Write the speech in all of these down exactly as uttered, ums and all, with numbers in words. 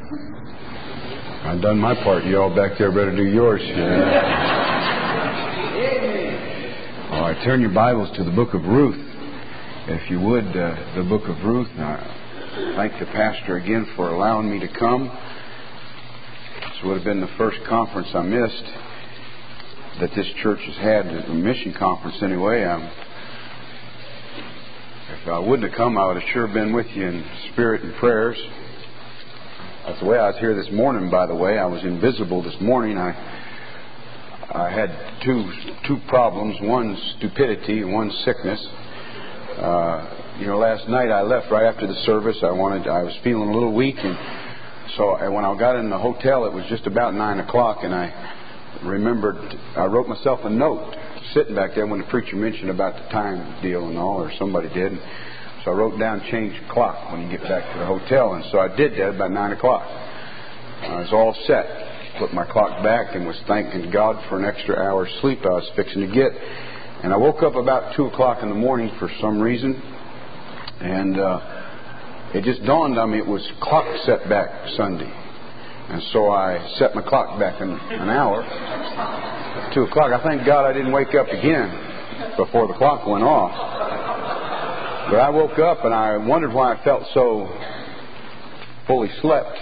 I've done my part. You all back there better do yours. All right, turn your Bibles to the book of Ruth. If you would, uh, the book of Ruth. I thank the pastor again for allowing me to come. This would have been the first conference I missed that this church has had, a mission conference anyway. Um, if I wouldn't have come, I would have sure been with you in spirit and prayers. That's the way I was here this morning, by the way. I was invisible this morning. I I had two two problems, one stupidity and one sickness. Uh, you know, last night I left right after the service. I wanted, I was feeling a little weak, and so I, when I got in the hotel, it was just about nine o'clock, and I remembered, I wrote myself a note sitting back there when the preacher mentioned about the time deal and all, or somebody did. So I wrote down change the clock when you get back to the hotel, and so I did that about nine o'clock. I was all set. Put my clock back and was thanking God for an extra hour's sleep I was fixing to get. And I woke up about two o'clock in the morning for some reason, and uh, it just dawned on me it was clock set back Sunday. And so I set my clock back an, an hour. At two o'clock. I thank God I didn't wake up again before the clock went off. But I woke up and I wondered why I felt so fully slept.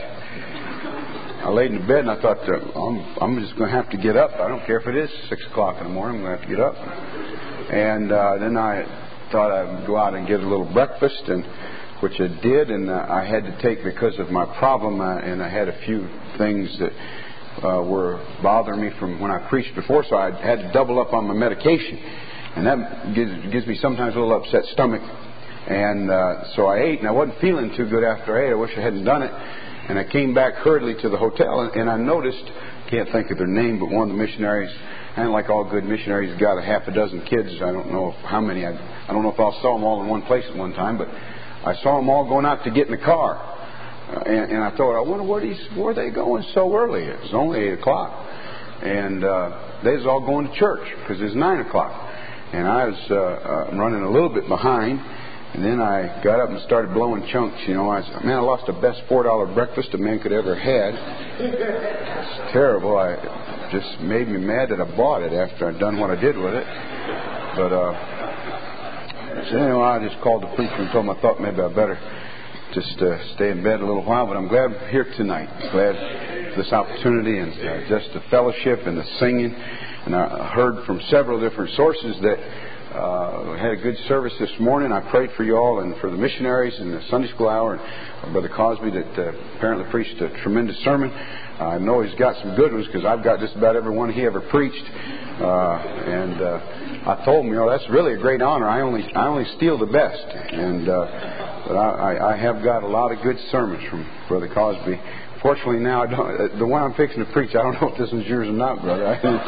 I laid in the bed and I thought, I'm, I'm just going to have to get up. I don't care if it is six o'clock in the morning. I'm going to have to get up. And uh, then I thought I'd go out and get a little breakfast, and which I did. And uh, I had to take, because of my problem, uh, and I had a few things that uh, were bothering me from when I preached before, so I had to double up on my medication. And that gives, gives me sometimes a little upset stomach. And uh, so I ate, and I wasn't feeling too good after I ate. I wish I hadn't done it. And I came back hurriedly to the hotel, and, and I noticed, can't think of their name, but one of the missionaries, and like all good missionaries, got a half a dozen kids. I don't know how many. I, I don't know if I saw them all in one place at one time, but I saw them all going out to get in the car. Uh, and, and I thought, I wonder where, these, where are they going so early? It was only eight o'clock. And uh, they was all going to church because it was nine o'clock. And I was uh, uh, running a little bit behind. And then I got up and started blowing chunks. You know, I said, man, I lost the best four dollar breakfast a man could ever had. It's terrible. I, it just made me mad that I bought it after I'd done what I did with it. But, uh, so anyway, I just called the preacher and told him I thought maybe I better just uh, stay in bed a little while. But I'm glad I'm here tonight. I'm glad for this opportunity and uh, just the fellowship and the singing. And I heard from several different sources that Uh, we had a good service this morning. I prayed for you all and for the missionaries and the Sunday school hour, and Brother Cosby that uh, apparently preached a tremendous sermon. I know he's got some good ones because I've got just about every one he ever preached. Uh, and uh, I told him, you know, that's really a great honor. I only I only steal the best, and uh, but I, I have got a lot of good sermons from Brother Cosby. Fortunately, now I don't. The one I'm fixing to preach, I don't know if this one's yours or not, brother.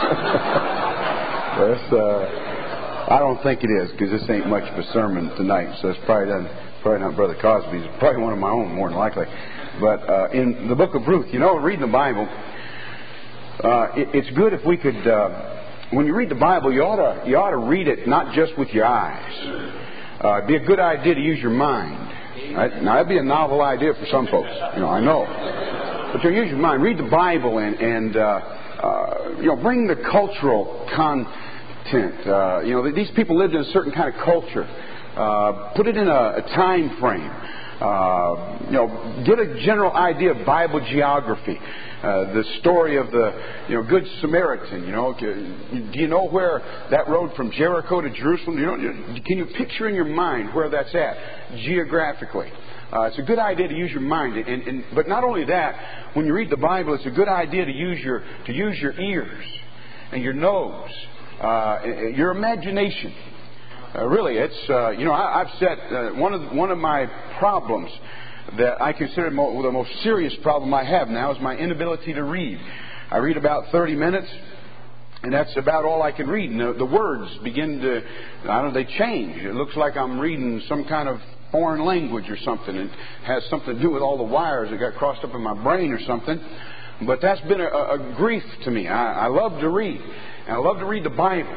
That's. Uh, I don't think it is, because this ain't much of a sermon tonight, so it's probably not, probably not Brother Cosby's. It's probably one of my own, more than likely. But uh, in the book of Ruth, you know, reading the Bible, uh, it, it's good if we could, uh, when you read the Bible, you ought to you ought to read it not just with your eyes. Uh, it'd be a good idea to use your mind. Right? Now, that'd be a novel idea for some folks, you know, I know. But to use your mind, read the Bible and, and uh, uh, you know, bring the cultural con. Uh, you know, these people lived in a certain kind of culture. Uh, put it in a, a time frame. Uh, you know, get a general idea of Bible geography. Uh, the story of the, you know, Good Samaritan. You know, do you know where that road from Jericho to Jerusalem? You know, can you picture in your mind where that's at geographically? Uh, it's a good idea to use your mind, and, and but not only that. When you read the Bible, it's a good idea to use your to use your ears and your nose. Uh, your imagination. Uh, really, it's, uh, you know, I, I've said uh, one of the, one of my problems that I consider mo- the most serious problem I have now is my inability to read. I read about thirty minutes, and that's about all I can read. And the, the words begin to, I don't know, they change. It looks like I'm reading some kind of foreign language or something. It has something to do with all the wires that got crossed up in my brain or something. But that's been a, a grief to me. I, I love to read. And I love to read the Bible.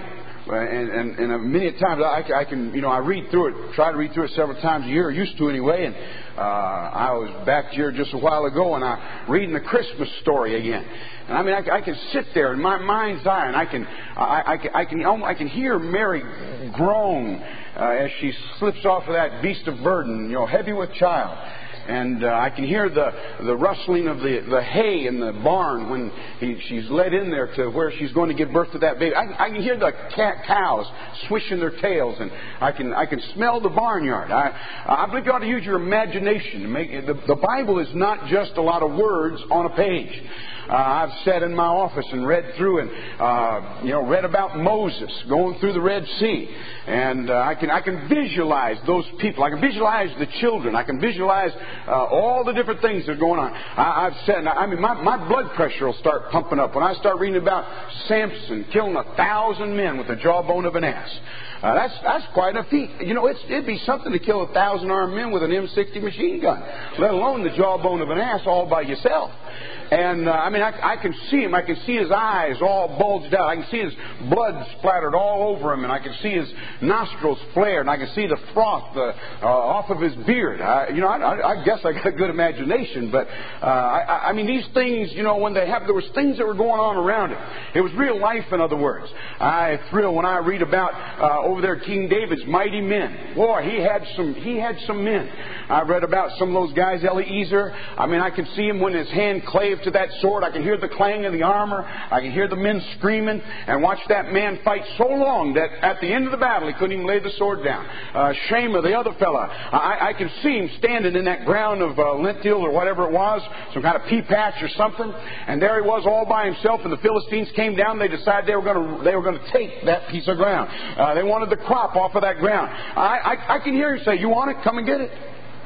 and, and, and many times I, I can, you know, I read through it, try to read through it several times a year, used to anyway. And uh, I was back here just a while ago, and I reading the Christmas story again. And I mean, I, I can sit there in my mind's eye, and I can, I, I can, I can, I can hear Mary groan uh, as she slips off of that beast of burden, you know, heavy with child. And uh, I can hear the, the rustling of the, the hay in the barn when he, she's led in there to where she's going to give birth to that baby. I, I can hear the cat, cows swishing their tails, and I can I can smell the barnyard. I, I believe you ought to use your imagination to make it. The, the Bible is not just a lot of words on a page. Uh, I've sat in my office and read through and uh, you know read about Moses going through the Red Sea, and uh, I can I can visualize those people. I can visualize the children. I can visualize uh, all the different things that are going on. I, I've said, I mean, my, my blood pressure will start pumping up when I start reading about Samson killing a thousand men with the jawbone of an ass. Uh, that's that's quite a feat. You know, it's, it'd be something to kill a thousand armed men with an M sixty machine gun, let alone the jawbone of an ass all by yourself. And, uh, I mean, I, I can see him. I can see his eyes all bulged out. I can see his blood splattered all over him. And I can see his nostrils flared. And I can see the froth uh, uh, off of his beard. I, you know, I, I guess I got a good imagination. But, uh, I, I mean, these things, you know, when they happened, there was things that were going on around it. It was real life, in other words. I thrill when I read about uh, over there King David's mighty men. Boy, he had some, he had some men. I've read about some of those guys, Eliezer. I mean, I can see him when his hand clave to that sword. I can hear the clang of the armor. I can hear the men screaming, and watch that man fight so long that at the end of the battle he couldn't even lay the sword down. Uh, Shema, the other fella, I, I can see him standing in that ground of uh, lentil or whatever it was, some kind of pea patch or something, and there he was all by himself. And the Philistines came down. They decided they were going to they were going to take that piece of ground. Uh, they wanted the crop off of that ground. I, I, I can hear him say, "You want it? Come and get it."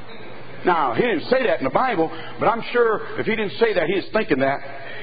Now, he didn't say that in the Bible, but I'm sure if he didn't say that, he was thinking that.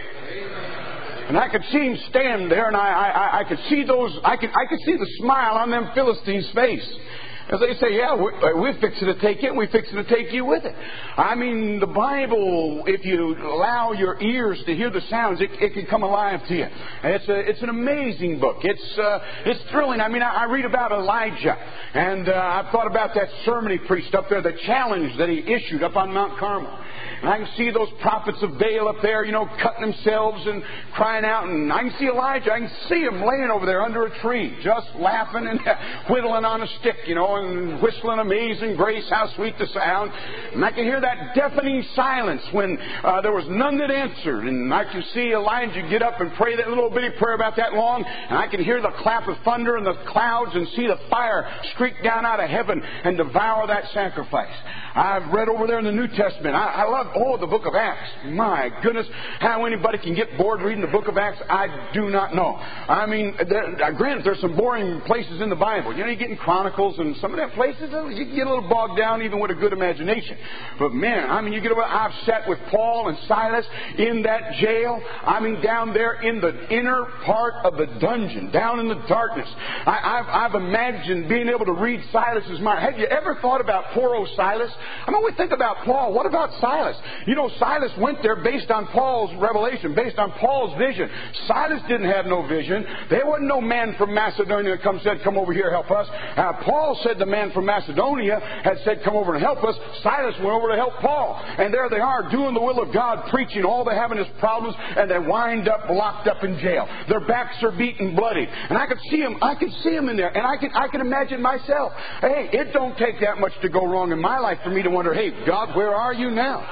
And I could see him stand there, and I, I, I could see those. I could, I could see the smile on them Philistines' face as they say, "Yeah, we're, we're fixing to take it. And we're fixing to take you with it." I mean, the Bible, if you allow your ears to hear the sounds, it, it can come alive to you. And it's a, it's an amazing book. It's, uh, it's thrilling. I mean, I, I read about Elijah, and uh, I've thought about that sermon he preached up there, the challenge that he issued up on Mount Carmel. And I can see those prophets of Baal up there, you know, cutting themselves and crying out. And I can see Elijah. I can see him laying over there under a tree, just laughing and whittling on a stick, you know, and whistling Amazing Grace, how sweet the sound. And I can hear that deafening silence when uh, there was none that answered. And I can see Elijah get up and pray that little bitty prayer about that long. And I can hear the clap of thunder in the clouds and see the fire streak down out of heaven and devour that sacrifice. I've read over there in the New Testament. I, I love, oh, the book of Acts. My goodness, how anybody can get bored reading the book of Acts, I do not know. I mean, there, granted, there's some boring places in the Bible. You know, you get in Chronicles and some of them places, you can get a little bogged down even with a good imagination. But man, I mean, you get over, I've sat with Paul and Silas in that jail. I mean, down there in the inner part of the dungeon, down in the darkness. I, I've, I've imagined being able to read Silas's mind. Have you ever thought about poor old Silas? I mean, we think about Paul. What about Silas? You know, Silas went there based on Paul's revelation, based on Paul's vision. Silas didn't have no vision. There wasn't no man from Macedonia that come said, "Come over here, help us." Uh, Paul said the man from Macedonia had said, "Come over and help us." Silas went over to help Paul. And there they are doing the will of God, preaching. All they having is problems, and they wind up locked up in jail. Their backs are beaten bloody. And I could see them. I could see them in there. And I can, I can imagine myself. Hey, it don't take that much to go wrong in my life for me to wonder, "Hey, God, where are you now?"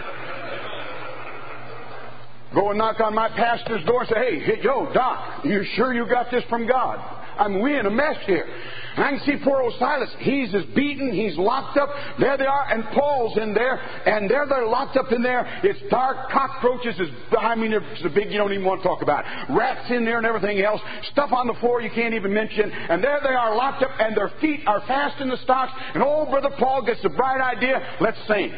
Go and knock on my pastor's door and say, "Hey, yo, Doc, you sure you got this from God? I'm we in a mess here." And I can see poor old Silas. He's as beaten. He's locked up. There they are. And Paul's in there. And there they're locked up in there. It's dark. Cockroaches is, I mean, it's the big you don't even want to talk about. Rats in there and everything else. Stuff on the floor you can't even mention. And there they are locked up. And their feet are fast in the stocks. And old Brother Paul gets the bright idea. Let's sing.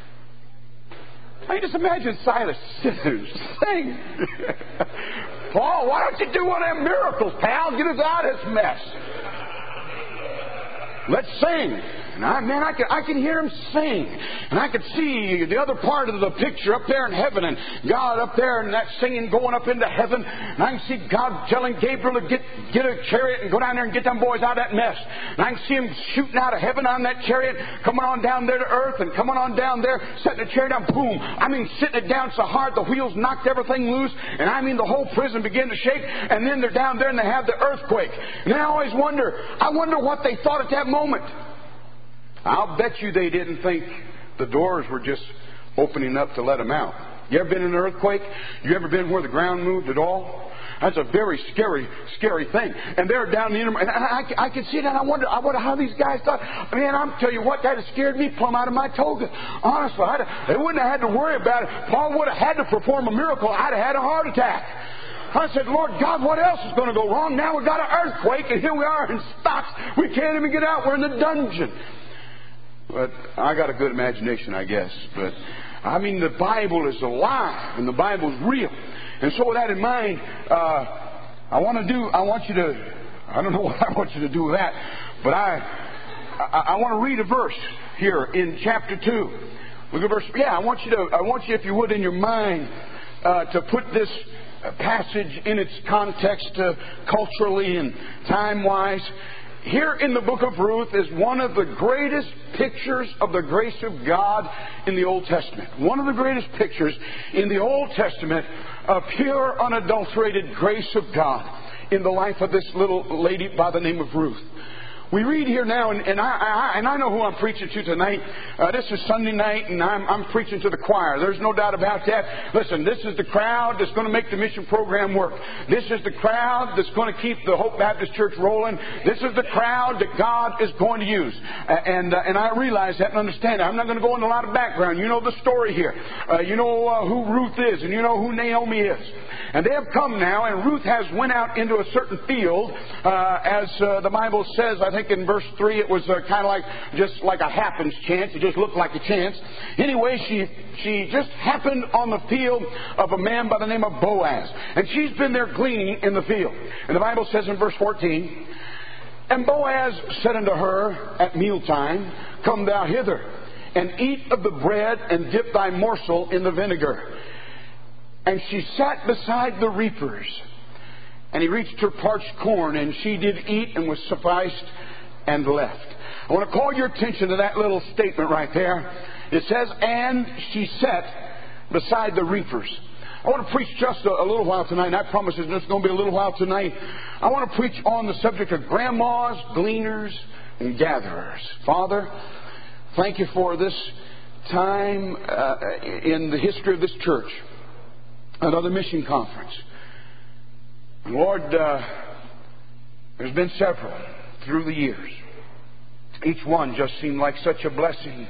I mean, just imagine Silas sing. "Paul, why don't you do one of them miracles, pal? Get us out of this mess. Let's sing." And I, man, I can, I can hear him sing. And I could see the other part of the picture up there in heaven, and God up there and that singing going up into heaven. And I can see God telling Gabriel to get, get a chariot and go down there and get them boys out of that mess. And I can see him shooting out of heaven on that chariot, coming on down there to earth and coming on down there, setting the chariot down, boom. I mean, sitting it down so hard the wheels knocked everything loose. And I mean, the whole prison began to shake. And then they're down there and they have the earthquake. And I always wonder, I wonder what they thought at that moment. I'll bet you they didn't think the doors were just opening up to let them out. You ever been in an earthquake? You ever been where the ground moved at all? That's a very scary, scary thing. And they're down in the and I, I, I can see that. I wonder, I wonder how these guys thought. Man, I'm telling you what, that has scared me plumb out of my toga. Honestly, I'd, they wouldn't have had to worry about it. Paul would have had to perform a miracle. I'd have had a heart attack. I said, Lord God, what else is going to go wrong? Now we've got an earthquake, and here we are in stocks. We can't even get out. We're in the dungeon. But I got a good imagination, I guess. But I mean, the Bible is alive, and the Bible is real. And so with that in mind, uh, I want to do, I want you to, I don't know what I want you to do with that, but I, I, I want to read a verse here in chapter two. Look at verse, yeah, I want you to, I want you, if you would, in your mind, uh, to put this passage in its context, uh, culturally and time-wise. Here in the book of Ruth is one of the greatest pictures of the grace of God in the Old Testament. One of the greatest pictures in the Old Testament of pure, unadulterated grace of God in the life of this little lady by the name of Ruth. We read here now, and, and, I, I, and I know who I'm preaching to tonight. Uh, this is Sunday night, and I'm, I'm preaching to the choir. There's no doubt about that. Listen, this is the crowd that's going to make the mission program work. This is the crowd that's going to keep the Hope Baptist Church rolling. This is the crowd that God is going to use. Uh, and, uh, and I realize that and understand that. I'm not going to go into a lot of background. You know the story here. Uh, you know uh, who Ruth is, and you know who Naomi is. And they have come now, and Ruth has went out into a certain field, uh, as uh, the Bible says, I think in verse three, it was uh, kind of like just like a happens chance. It just looked like a chance. Anyway, she she just happened on the field of a man by the name of Boaz. And she's been there gleaning in the field. And the Bible says in verse fourteen, and Boaz said unto her at mealtime, come thou hither, and eat of the bread, and dip thy morsel in the vinegar. And she sat beside the reapers. And he reached her parched corn, and she did eat and was sufficed and left. I want to call your attention to that little statement right there. It says, and she sat beside the reapers. I want to preach just a, a little while tonight, and I promise it's just going to be a little while tonight. I want to preach on the subject of grandmas, gleaners, and gatherers. Father, thank you for this time uh, in the history of this church, another mission conference. Lord, uh, there's been several through the years. Each one just seemed like such a blessing.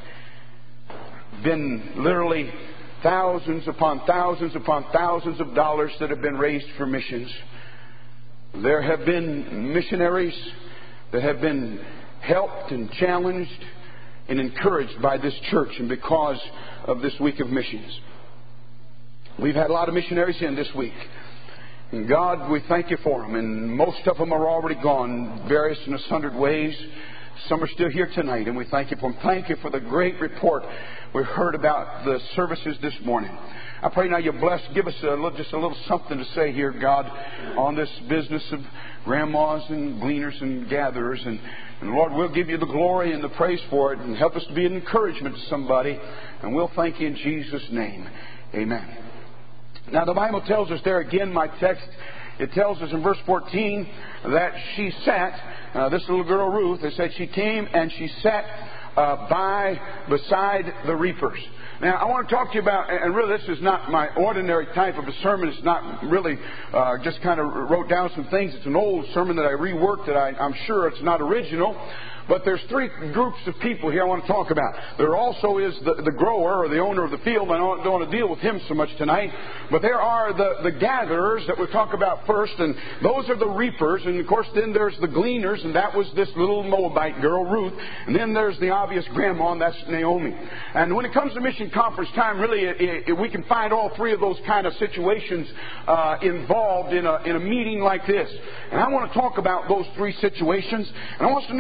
Been literally thousands upon thousands upon thousands of dollars that have been raised for missions. There have been missionaries that have been helped and challenged and encouraged by this church and because of this week of missions. We've had a lot of missionaries in this week. And God, we thank you for them. And most of them are already gone, various and a hundred ways. Some are still here tonight, and we thank you for them. Thank you for the great report we heard about the services this morning. I pray now you bless, give us a little, just a little something to say here, God, on this business of grandmas and gleaners and gatherers. And, and Lord, we'll give you the glory and the praise for it, and help us to be an encouragement to somebody. And we'll thank you in Jesus' name. Amen. Now, the Bible tells us there again, my text, it tells us in verse fourteen that she sat, uh, this little girl Ruth, it said she came and she sat uh, by, beside the reapers. Now, I want to talk to you about, and really this is not my ordinary type of a sermon. It's not really uh, just kind of wrote down some things. It's an old sermon that I reworked that I, I'm sure it's not original. But there's three groups of people here I want to talk about. There also is the, the grower or the owner of the field. I don't, don't want to deal with him so much tonight. But there are the, the gatherers that we'll talk about first. And those are the reapers. And of course then there's the gleaners. And that was this little Moabite girl, Ruth. And then there's the obvious grandma, and that's Naomi. And when it comes to mission conference time, really it, it, we can find all three of those kind of situations uh, involved in a, in a meeting like this. And I want to talk about those three situations. And I want us to notice first of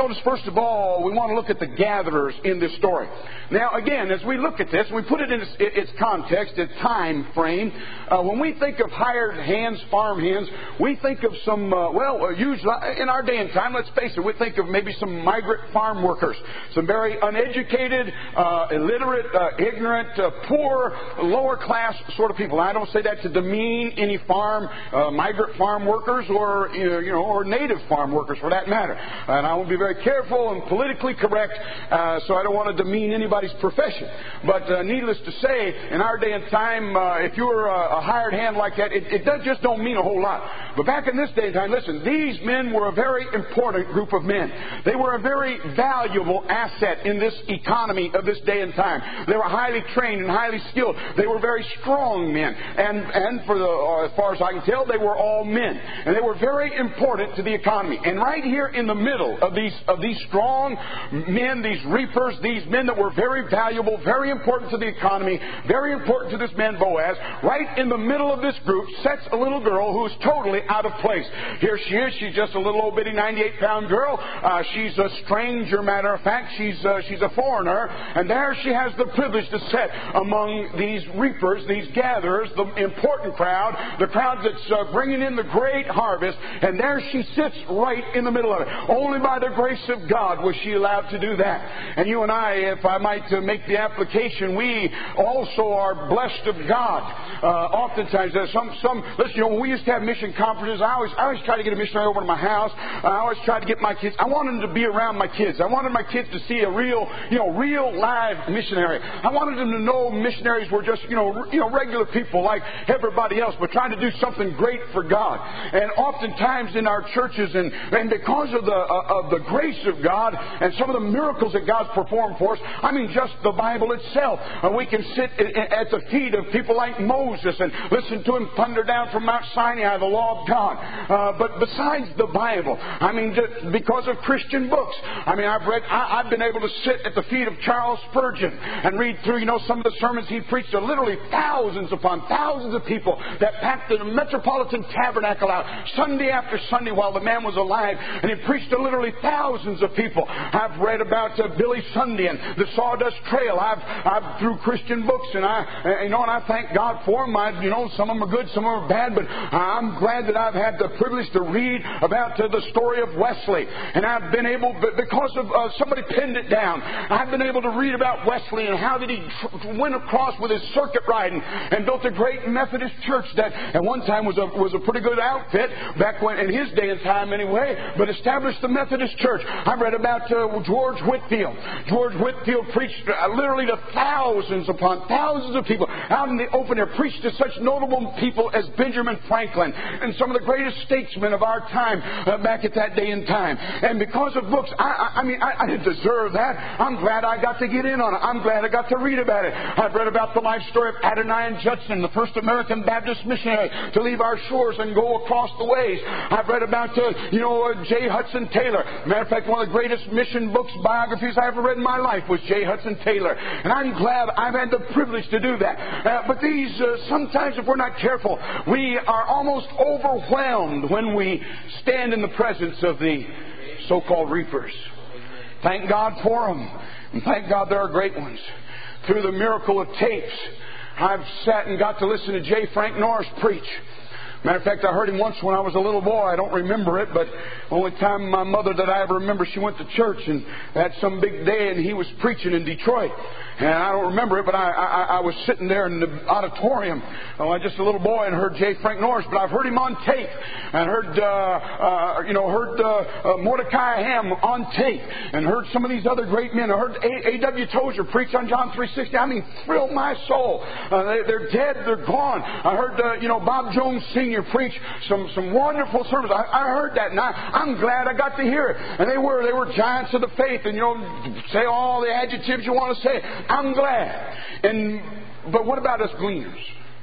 of all, we want to look at the gatherers in this story. Now, again, as we look at this, we put it in its, its context, its time frame. Uh, when we think of hired hands, farm hands, we think of some, uh, well, uh, usually in our day and time, let's face it, we think of maybe some migrant farm workers, some very uneducated, uh, illiterate, uh, ignorant, uh, poor, lower class sort of people. And I don't say that to demean any farm, uh, migrant farm workers or, you know, or native farm workers for that matter. And I will be very careful and politically correct, uh, so I don't want to demean anybody's profession. But uh, needless to say, in our day and time, uh, if you were a, a hired hand like that, it, it does, just don't mean a whole lot. But back in this day and time, listen, these men were a very important group of men. They were a very valuable asset in this economy of this day and time. They were highly trained and highly skilled. They were very strong men. And, and for the, uh, as far as I can tell, they were all men. And they were very important to the economy. And right here in the middle of these, of these strong men, these reapers, these men that were very valuable, very important to the economy, very important to this man Boaz, right in the middle of this group sits a little girl who is totally out of place. Here she is. She's just a little old bitty ninety-eight pound girl. Uh, she's a stranger, matter of fact. She's, uh, she's a foreigner. And there she has the privilege to sit among these reapers, these gatherers, the important crowd, the crowd that's uh, bringing in the great harvest. And there she sits right in the middle of it. Only by the grace of God was she allowed to do that. And you and I, if I might uh, make the application, we also are blessed of God. Uh, oftentimes, there's some, some, listen, you know, when we used to have mission conferences, I always, I always try to get a missionary over to my house. I always tried to get my kids. I wanted them to be around my kids. I wanted my kids to see a real, you know, real live missionary. I wanted them to know missionaries were just, you know, you know, regular people like everybody else, but trying to do something great for God. And oftentimes in our churches, and, and because of the uh, of the grace of God and some of the miracles that God's performed for us, I mean, just the Bible itself, uh, we can sit at the feet of people like Moses and listen to him thunder down from Mount Sinai the law of God. Uh, but besides the Bible, I mean, just because of Christian books, I mean, I've read, I, I've been able to sit at the feet of Charles Spurgeon and read through, you know, some of the sermons he preached to literally thousands upon thousands of people that packed the Metropolitan Tabernacle out Sunday after Sunday while the man was alive, and he preached to literally thousands of people. I've read about uh, Billy Sunday and the Sawdust Trail. I've, I've through Christian books, and I, you know, and I thank God for them. I, you know, some of them are good, some of them are bad, but I'm glad that I've had the privilege to read about uh, the story of Wesley, and I've been able, because of uh, somebody pinned it down, I've been able to read about Wesley and how that he tr- went across with his circuit riding and built a great Methodist church that at one time was a was a pretty good outfit back when in his day and time anyway, but established the Methodist church. I read about uh, George Whitefield. George Whitefield preached uh, literally to thousands upon thousands of people out in the open air, preached to such notable people as Benjamin Franklin and some of the greatest statesmen of our time uh, back at that day and time. And because of books, I, I, I mean, I, I didn't deserve that. I'm glad I got to get in on it. I'm glad I got to read about it. I've read about the life story of Adoniram Judson, the first American Baptist missionary to leave our shores and go across the ways. I've read about, uh, you know, uh, J. Hudson Taylor. Matter of fact, one of the greatest mission books, biographies I ever read in my life was J. Hudson Taylor. And I'm glad I've had the privilege to do that. Uh, but these, uh, sometimes if we're not careful, we are almost overwhelmed when we stand in the presence of the so-called reapers. Thank God for them. And thank God there are great ones. Through the miracle of tapes, I've sat and got to listen to J. Frank Norris preach. Matter of fact, I heard him once when I was a little boy. I don't remember it, but the only time my mother that I ever remember, she went to church and had some big day and he was preaching in Detroit. And I don't remember it, but I, I, I was sitting there in the auditorium, oh, just a little boy, and heard J. Frank Norris. But I've heard him on tape, and heard, uh, uh, you know, heard uh, uh, Mordecai Ham on tape, and heard some of these other great men. I heard A W Tozer preach on John three sixty. I mean, thrilled my soul. Uh, they, they're dead, they're gone. I heard, uh, you know, Bob Jones Senior preach some some wonderful sermons. I, I heard that, and I, I'm glad I got to hear it. And they were they were giants of the faith, and you know, say all the adjectives you want to say. I'm glad. And but what about us gleaners?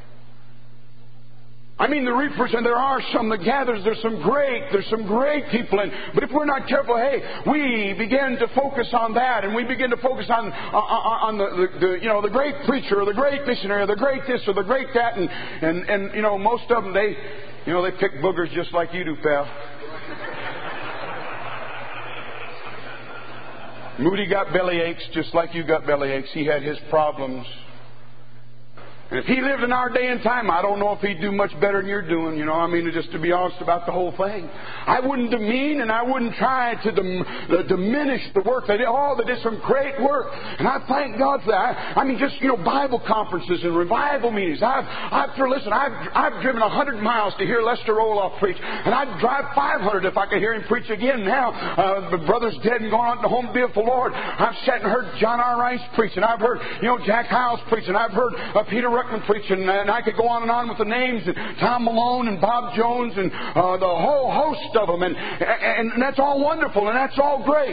I mean, the reapers, and there are some, the gatherers, there's some great, there's some great people in. But if we're not careful, hey, we begin to focus on that, and we begin to focus on on, on the, the, the you know the great preacher or the great missionary or the great this or the great that, and and and you know most of them they you know they pick boogers just like you do, pal. Moody got belly aches just like you got belly aches. He had his problems. And if he lived in our day and time, I don't know if he'd do much better than you're doing. You know, I mean, just to be honest about the whole thing. I wouldn't demean and I wouldn't try to dim- uh, diminish the work they did. Oh, they did some great work. And I thank God for that. I, I mean, just, you know, Bible conferences and revival meetings. I've, I've, listen, I've, I've driven a hundred miles to hear Lester Roloff preach. And I'd drive five hundred if I could hear him preach again now. Uh, the brother's dead and gone on to home to be with the Lord. I've sat and heard John R. Rice preach. And I've heard, you know, Jack Hyles preach. And I've heard uh, Peter Ruckman preaching, and I could go on and on with the names, and Tom Malone and Bob Jones and uh, the whole host of them, and, and and that's all wonderful, and that's all great.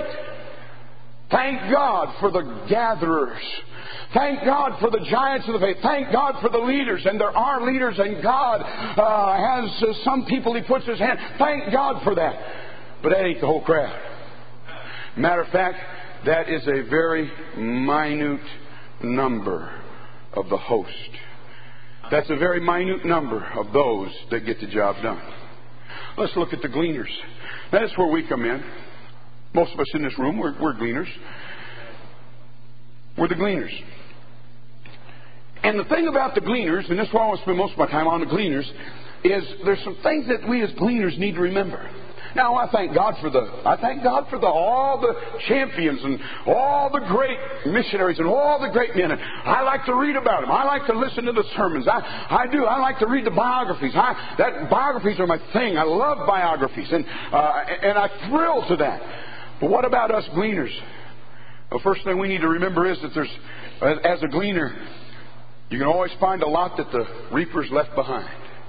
Thank God for the gatherers. Thank God for the giants of the faith. Thank God for the leaders, and there are leaders, and God uh, has uh, some people He puts His hand. Thank God for that. But that ain't the whole crowd. Matter of fact, that is a very minute number of the host. That's a very minute number of those that get the job done. Let's look at the gleaners. That's where we come in. Most of us in this room, we're, we're gleaners. We're the gleaners. And the thing about the gleaners, and this is why I want to spend most of my time on the gleaners, is there's some things that we as gleaners need to remember. Now, I thank God for the, I thank God for the, all the champions and all the great missionaries and all the great men. And I like to read about them. I like to listen to the sermons. I, I do. I like to read the biographies. I, that biographies are my thing. I love biographies, and uh, and I thrill to that. But what about us gleaners? The first thing we need to remember is that there's, as a gleaner, you can always find a lot that the reapers left behind.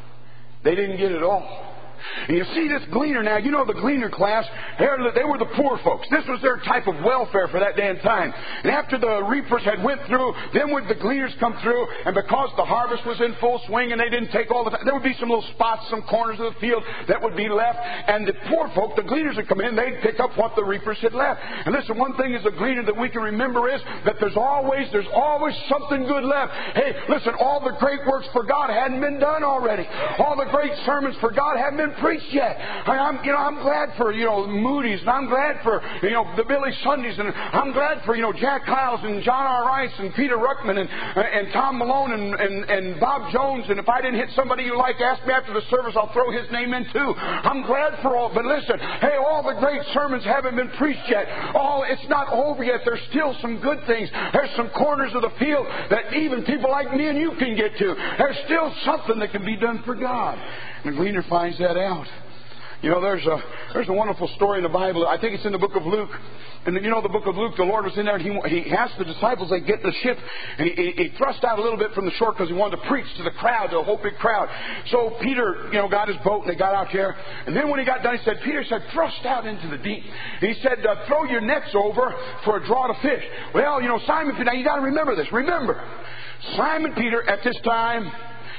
They didn't get it all. And you see this gleaner now, you know the gleaner class, they were the poor folks. This was their type of welfare for that day and time. And after the reapers had went through, then would the gleaners come through, and because the harvest was in full swing and they didn't take all the time, there would be some little spots, some corners of the field that would be left, and the poor folk, the gleaners would come in, they'd pick up what the reapers had left. And listen, one thing as a gleaner that we can remember is that there's always, there's always something good left. Hey, listen, all the great works for God hadn't been done already. All the great sermons for God hadn't been preached yet. I, I'm, you know, I'm glad for, you know, Moody's, and I'm glad for, you know, the Billy Sundays, and I'm glad for, you know, Jack Hyles and John R. Rice and Peter Ruckman and and Tom Malone and, and, and Bob Jones. And if I didn't hit somebody you like, ask me after the service, I'll throw his name in too. I'm glad for all. But listen, hey, all the great sermons haven't been preached yet. All, it's not over yet. There's still some good things. There's some corners of the field that even people like me and you can get to. There's still something that can be done for God. And the gleaner finds that out. You know, there's a there's a wonderful story in the Bible. I think it's in the book of Luke. And you know, the book of Luke, the Lord was in there, and he, he asked the disciples, they get in the ship, and he, he thrust out a little bit from the shore because he wanted to preach to the crowd, to a whole big crowd. So Peter, you know, got his boat, and they got out there. And then when he got done, he said, Peter said, thrust out into the deep. And he said, uh, throw your nets over for a draught of fish. Well, you know, Simon Peter, now you got to remember this. Remember, Simon Peter at this time,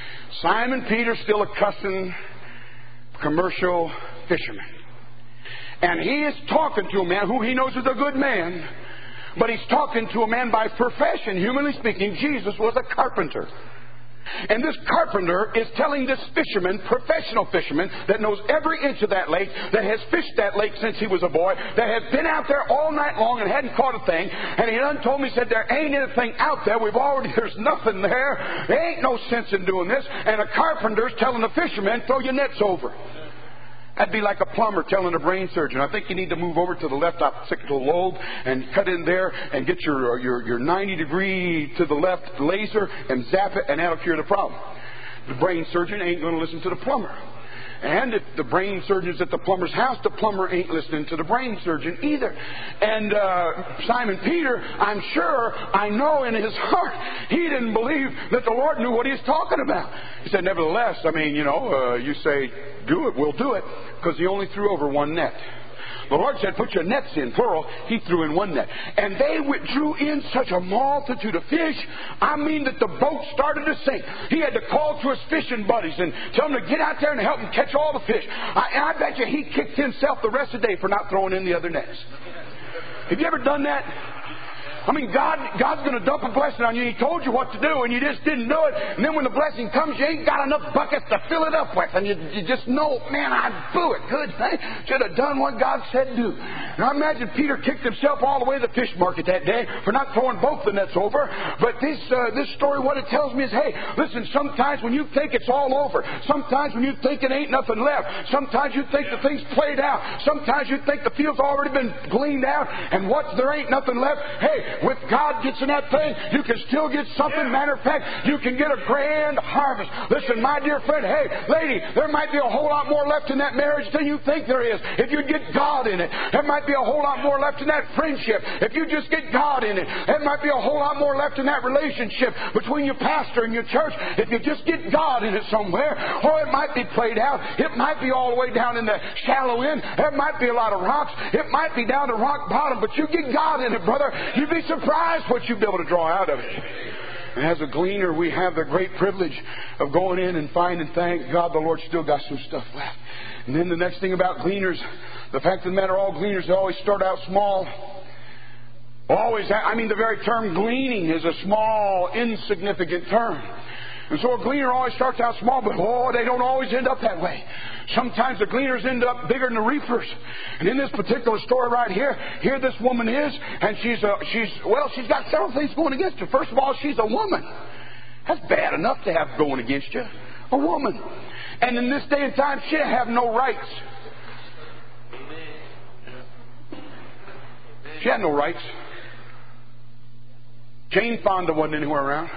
Simon Peter still a cussing commercial fisherman. And he is talking to a man who he knows is a good man, but he's talking to a man by profession. Humanly speaking, Jesus was a carpenter. And this carpenter is telling this fisherman, professional fisherman, that knows every inch of that lake, that has fished that lake since he was a boy, that has been out there all night long and hadn't caught a thing. And he done told me, he said, there ain't anything out there. We've already, there's nothing there. There ain't no sense in doing this. And a carpenter's telling the fisherman, throw your nets over. That'd be like a plumber telling a brain surgeon, I think you need to move over to the left occipital lobe and cut in there and get your, your, your ninety degree to the left laser and zap it, and that'll cure the problem. The brain surgeon ain't going to listen to the plumber. And if the brain surgeon's at the plumber's house, the plumber ain't listening to the brain surgeon either. And uh, Simon Peter, I'm sure, I know in his heart, he didn't believe that the Lord knew what he was talking about. He said, nevertheless, I mean, you know, uh, you say, do it, we'll do it, because he only threw over one net. The Lord said, put your nets in, plural. He threw in one net. And they withdrew in such a multitude of fish, I mean that the boat started to sink. He had to call to his fishing buddies and tell them to get out there and help him catch all the fish. I, and I bet you he kicked himself the rest of the day for not throwing in the other nets. Have you ever done that? I mean, God, God's going to dump a blessing on you. He told you what to do, and you just didn't do it. And then when the blessing comes, you ain't got enough buckets to fill it up with. And you, you just know, man, I blew it. Good thing. Should have done what God said do. Now, imagine Peter kicked himself all the way to the fish market that day for not throwing both the nets over. But this, uh, this story, what it tells me is, hey, listen, sometimes when you think it's all over, sometimes when you think it ain't nothing left, sometimes you think the thing's played out, sometimes you think the field's already been gleaned out, and what there ain't nothing left. Hey, with God gets in that thing, you can still get something. Matter of fact, you can get a grand harvest. Listen, my dear friend, hey, lady, there might be a whole lot more left in that marriage than you think there is. If you get God in it, there might be a whole lot more left in that friendship. If you just get God in it, there might be a whole lot more left in that relationship between your pastor and your church. If you just get God in it somewhere, or it might be played out. It might be all the way down in the shallow end. There might be a lot of rocks. It might be down to rock bottom, but you get God in it, brother. You'd be surprised what you'll be able to draw out of it. And as a gleaner, we have the great privilege of going in and finding, thank God, the Lord still got some stuff left. And then the next thing about gleaners, the fact of the matter, all gleaners, they always start out small. Always, I mean, the very term gleaning is a small, insignificant term. And so a gleaner always starts out small, but oh, they don't always end up that way. Sometimes the gleaners end up bigger than the reapers. And in this particular story right here, here this woman is, and she's a, she's well, she's got several things going against her. First of all, she's a woman. That's bad enough to have going against you, a woman. And in this day and time, she have no rights. She had no rights. Jane Fonda wasn't anywhere around.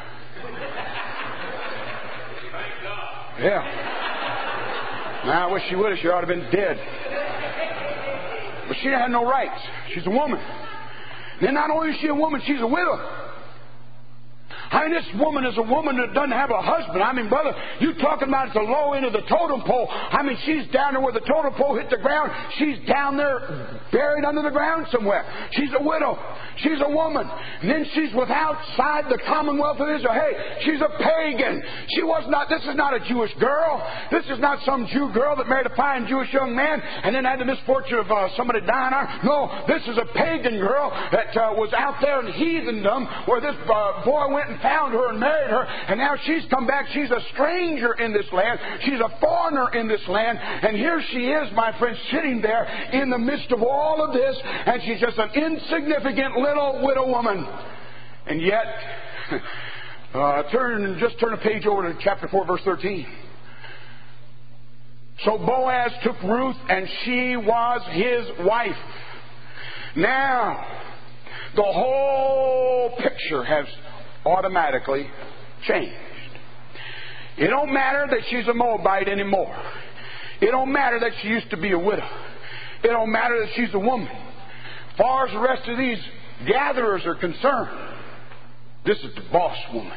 Yeah. Now, I wish she would have. She ought to have been dead. But she had no rights. She's a woman. And then not only is she a woman, she's a widow. I mean, this woman is a woman that doesn't have a husband. I mean, brother, you talking about at the low end of the totem pole. I mean, she's down there where the totem pole hit the ground. She's down there buried under the ground somewhere. She's a widow. She's a woman. And then she's without outside the commonwealth of Israel. Hey, she's a pagan. She was not, this is not a Jewish girl. This is not some Jew girl that married a fine Jewish young man and then had the misfortune of uh, somebody dying on her. No, this is a pagan girl that uh, was out there in heathendom where this uh, boy went and found her and married her, and now she's come back. She's a stranger in this land. She's a foreigner in this land, and here she is, my friend, sitting there in the midst of all of this, and she's just an insignificant little widow woman. And yet, uh, turn just turn a page over to chapter four, verse thirteen. So Boaz took Ruth, and she was his wife. Now, the whole picture has automatically changed. It don't matter that she's a Moabite anymore. It don't matter that she used to be a widow. It don't matter that she's a woman. As far as the rest of these gatherers are concerned, this is the boss woman.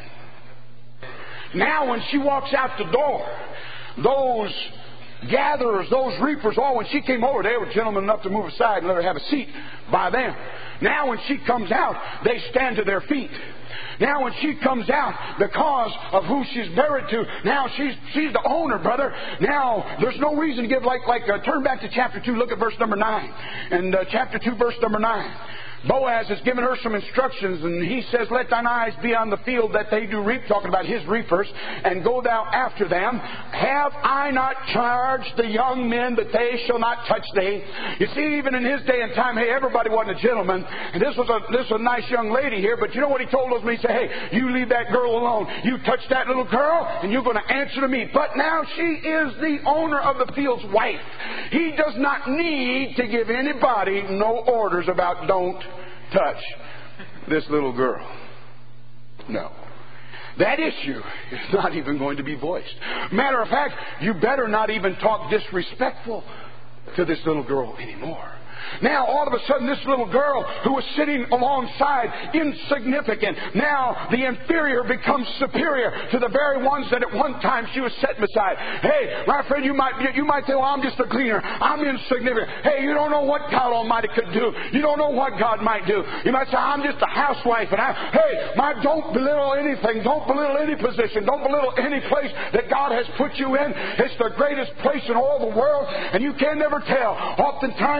Now when she walks out the door, those gatherers, those reapers, all when she came over, they were gentlemen enough to move aside and let her have a seat by them. Now when she comes out, they stand to their feet. Now when she comes out, because of who she's married to, now she's she's the owner, brother. Now there's no reason to give like like uh, turn back to chapter two. Look at verse number nine, and uh, chapter two, verse number nine. Boaz has given her some instructions, and he says, "Let thine eyes be on the field that they do reap," talking about his reapers, "and go thou after them. Have I not charged the young men that they shall not touch thee?" You see, even in his day and time, hey, everybody wasn't a gentleman, and this was a this was a nice young lady here. But you know what he told us? He said, "Hey, you leave that girl alone. You touch that little girl, and you're going to answer to me." But now she is the owner of the field's wife. He does not need to give anybody no orders about don't touch this little girl. No. That issue is not even going to be voiced. Matter of fact, you better not even talk disrespectful to this little girl anymore. Now, all of a sudden, this little girl who was sitting alongside, insignificant, now the inferior becomes superior to the very ones that at one time she was sitting beside. Hey, my friend, you might you might say, "Well, I'm just a gleaner. I'm insignificant." Hey, you don't know what God Almighty could do. You don't know what God might do. You might say, "I'm just a housewife." And I, hey, my, don't belittle anything. Don't belittle any position. Don't belittle any place that God has put you in. It's the greatest place in all the world, and you can never tell. Oftentimes, God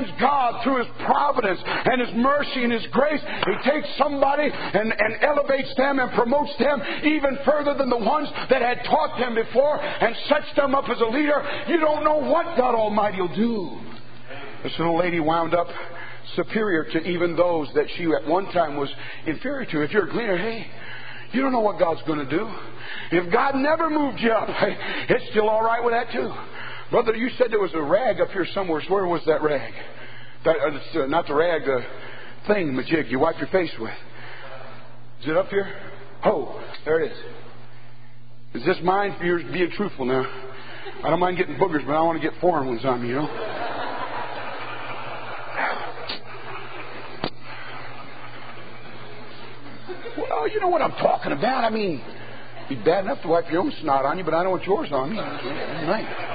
God, through His providence and His mercy and His grace, He takes somebody and, and elevates them and promotes them even further than the ones that had taught them before and sets them up as a leader. You don't know what God Almighty will do. This little lady wound up superior to even those that she at one time was inferior to. If you're a gleaner, hey, you don't know what God's going to do. If God never moved you up, hey, it's still all right with that too. Brother, you said there was a rag up here somewhere. So where was that rag? That, uh, not the rag, the thing, majig you wipe your face with. Is it up here? Oh, there it is. Is this mine? You're being truthful now. I don't mind getting boogers, but I want to get foreign ones on me, you know. Well, you know what I'm talking about. I mean, it'd be bad enough to wipe your own snot on you, but I don't want yours on me. Right.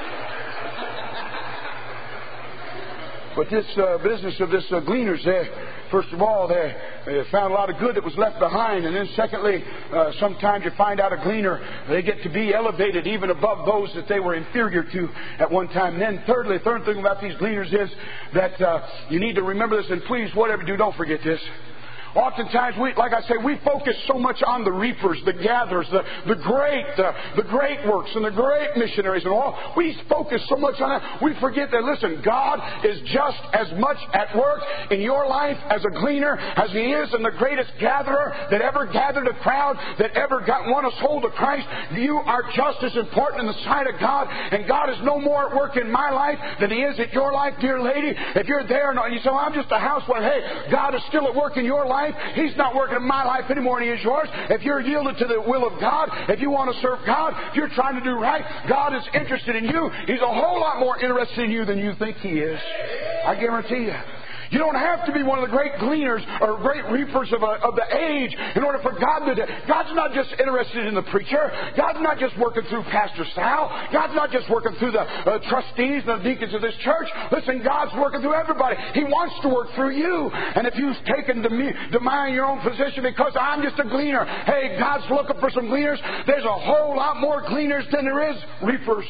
But this uh, business of this uh, gleaners, they, first of all, they, they found a lot of good that was left behind. And then secondly, uh, sometimes you find out a gleaner, they get to be elevated even above those that they were inferior to at one time. And then thirdly, third thing about these gleaners is that uh, you need to remember this, and please, whatever you do, don't forget this. Oftentimes, we, like I say, we focus so much on the reapers, the gatherers, the, the great, the, the great works and the great missionaries and all. We focus so much on that. We forget that, listen, God is just as much at work in your life as a gleaner as He is in the greatest gatherer that ever gathered a crowd, that ever got won a soul to Christ. You are just as important in the sight of God, and God is no more at work in my life than He is at your life, dear lady. If you're there and you say, well, I'm just a housewife, hey, God is still at work in your life. He's not working in my life anymore than He is yours. If you're yielded to the will of God, if you want to serve God, if you're trying to do right, God is interested in you. He's a whole lot more interested in you than you think He is. I guarantee you. You don't have to be one of the great gleaners or great reapers of, a, of the age in order for God to do. God's not just interested in the preacher. God's not just working through Pastor Sal. God's not just working through the uh, trustees and the deacons of this church. Listen, God's working through everybody. He wants to work through you. And if you've taken to, me, to mind your own position because I'm just a gleaner, hey, God's looking for some gleaners. There's a whole lot more gleaners than there is reapers.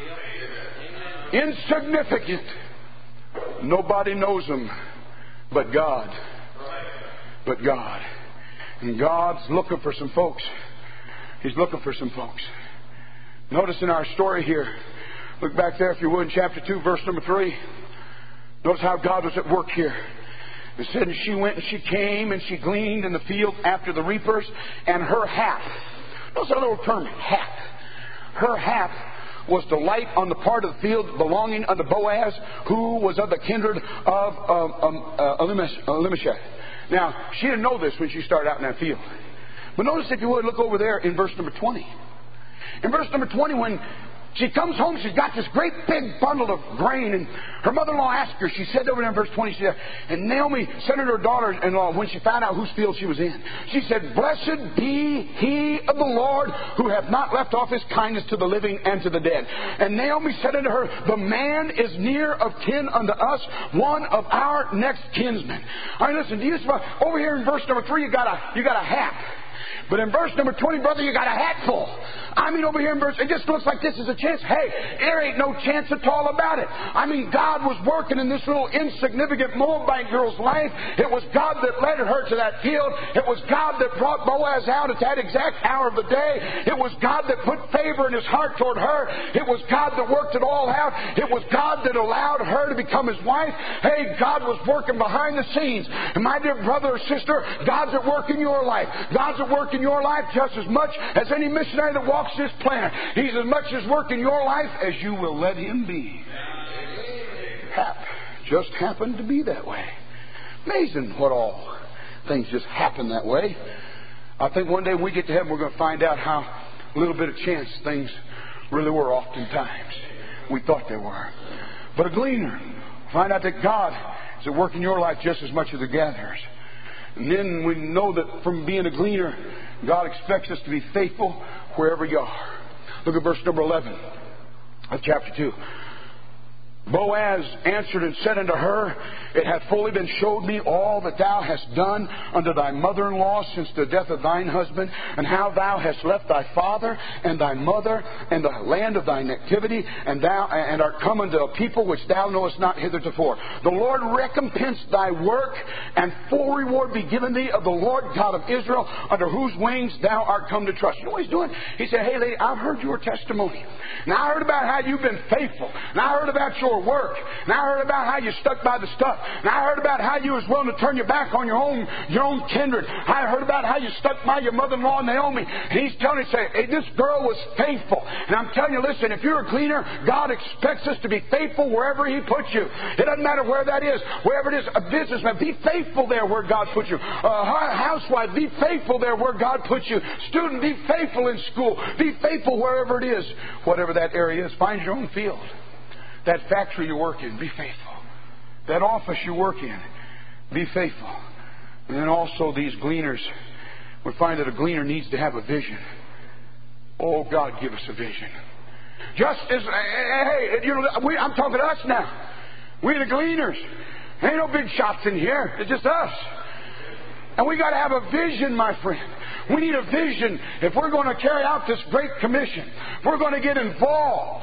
Insignificant. Nobody knows them but God. But God. And God's looking for some folks. He's looking for some folks. Notice in our story here, look back there if you would in chapter two, verse number three. Notice how God was at work here. It said, and she went and she came and she gleaned in the field after the reapers, and her hap. Notice that little term, hap. Her hap was the light on the part of the field belonging unto Boaz, who was of the kindred of um, um, uh, Elimelech. Now, she didn't know this when she started out in that field. But notice, if you would, look over there in verse number twenty. In verse number twenty, when she comes home, she's got this great big bundle of grain, and her mother-in-law asked her, she said over there in verse twenty, she said, and Naomi said to her daughter-in-law when she found out whose field she was in, she said, blessed be He of the Lord, who hath not left off His kindness to the living and to the dead. And Naomi said unto her, the man is near of kin unto us, one of our next kinsmen. All right, listen, do you, over here in verse number three, you got a, you got a hat. But in verse number twenty, brother, you got a hat full. I mean, over here in verse, it just looks like this is a chance. Hey, there ain't no chance at all about it. I mean, God was working in this little insignificant Moabite girl's life. It was God that led her to that field. It was God that brought Boaz out at that exact hour of the day. It was God that put favor in his heart toward her. It was God that worked it all out. It was God that allowed her to become his wife. Hey, God was working behind the scenes. And my dear brother or sister, God's at work in your life. God's at work in your life just as much as any missionary that walks this planet. He's as much as work in your life as you will let Him be. Hap just happened to be that way. Amazing what all things just happen that way. I think one day when we get to heaven, we're going to find out how little bit of chance things really were oftentimes. We thought they were. But a gleaner, find out that God is at work in your life just as much as the gatherers. And then we know that from being a gleaner, God expects us to be faithful wherever you are. Look at verse number eleven of chapter two. Boaz answered and said unto her, It hath fully been showed me all that thou hast done unto thy mother-in-law since the death of thine husband, and how thou hast left thy father and thy mother and the land of thy nativity, and thou and art come unto a people which thou knowest not hitherto. The Lord recompense thy work, and full reward be given thee of the Lord God of Israel, under whose wings thou art come to trust. You know what he's doing? He said, Hey lady, I've heard your testimony. And I heard about how you've been faithful. And I heard about your work. And I heard about how you stuck by the stuff. And I heard about how you was willing to turn your back on your own your own kindred. I heard about how you stuck by your mother-in-law Naomi. And he's telling you, say, hey, this girl was faithful. And I'm telling you, listen, if you're a cleaner, God expects us to be faithful wherever He puts you. It doesn't matter where that is. Wherever it is, a businessman, be faithful there where God puts you. A housewife, be faithful there where God puts you. Student, be faithful in school. Be faithful wherever it is. Whatever that area is, find your own field. That factory you work in, be faithful. That office you work in, be faithful. And then also these gleaners, we find that a gleaner needs to have a vision. Oh, God, give us a vision. Just as, hey, you know, we, I'm talking to us now. We the gleaners. Ain't no big shots in here. It's just us. And we got to have a vision, my friend. We need a vision if we're going to carry out this great commission. If we're going to get involved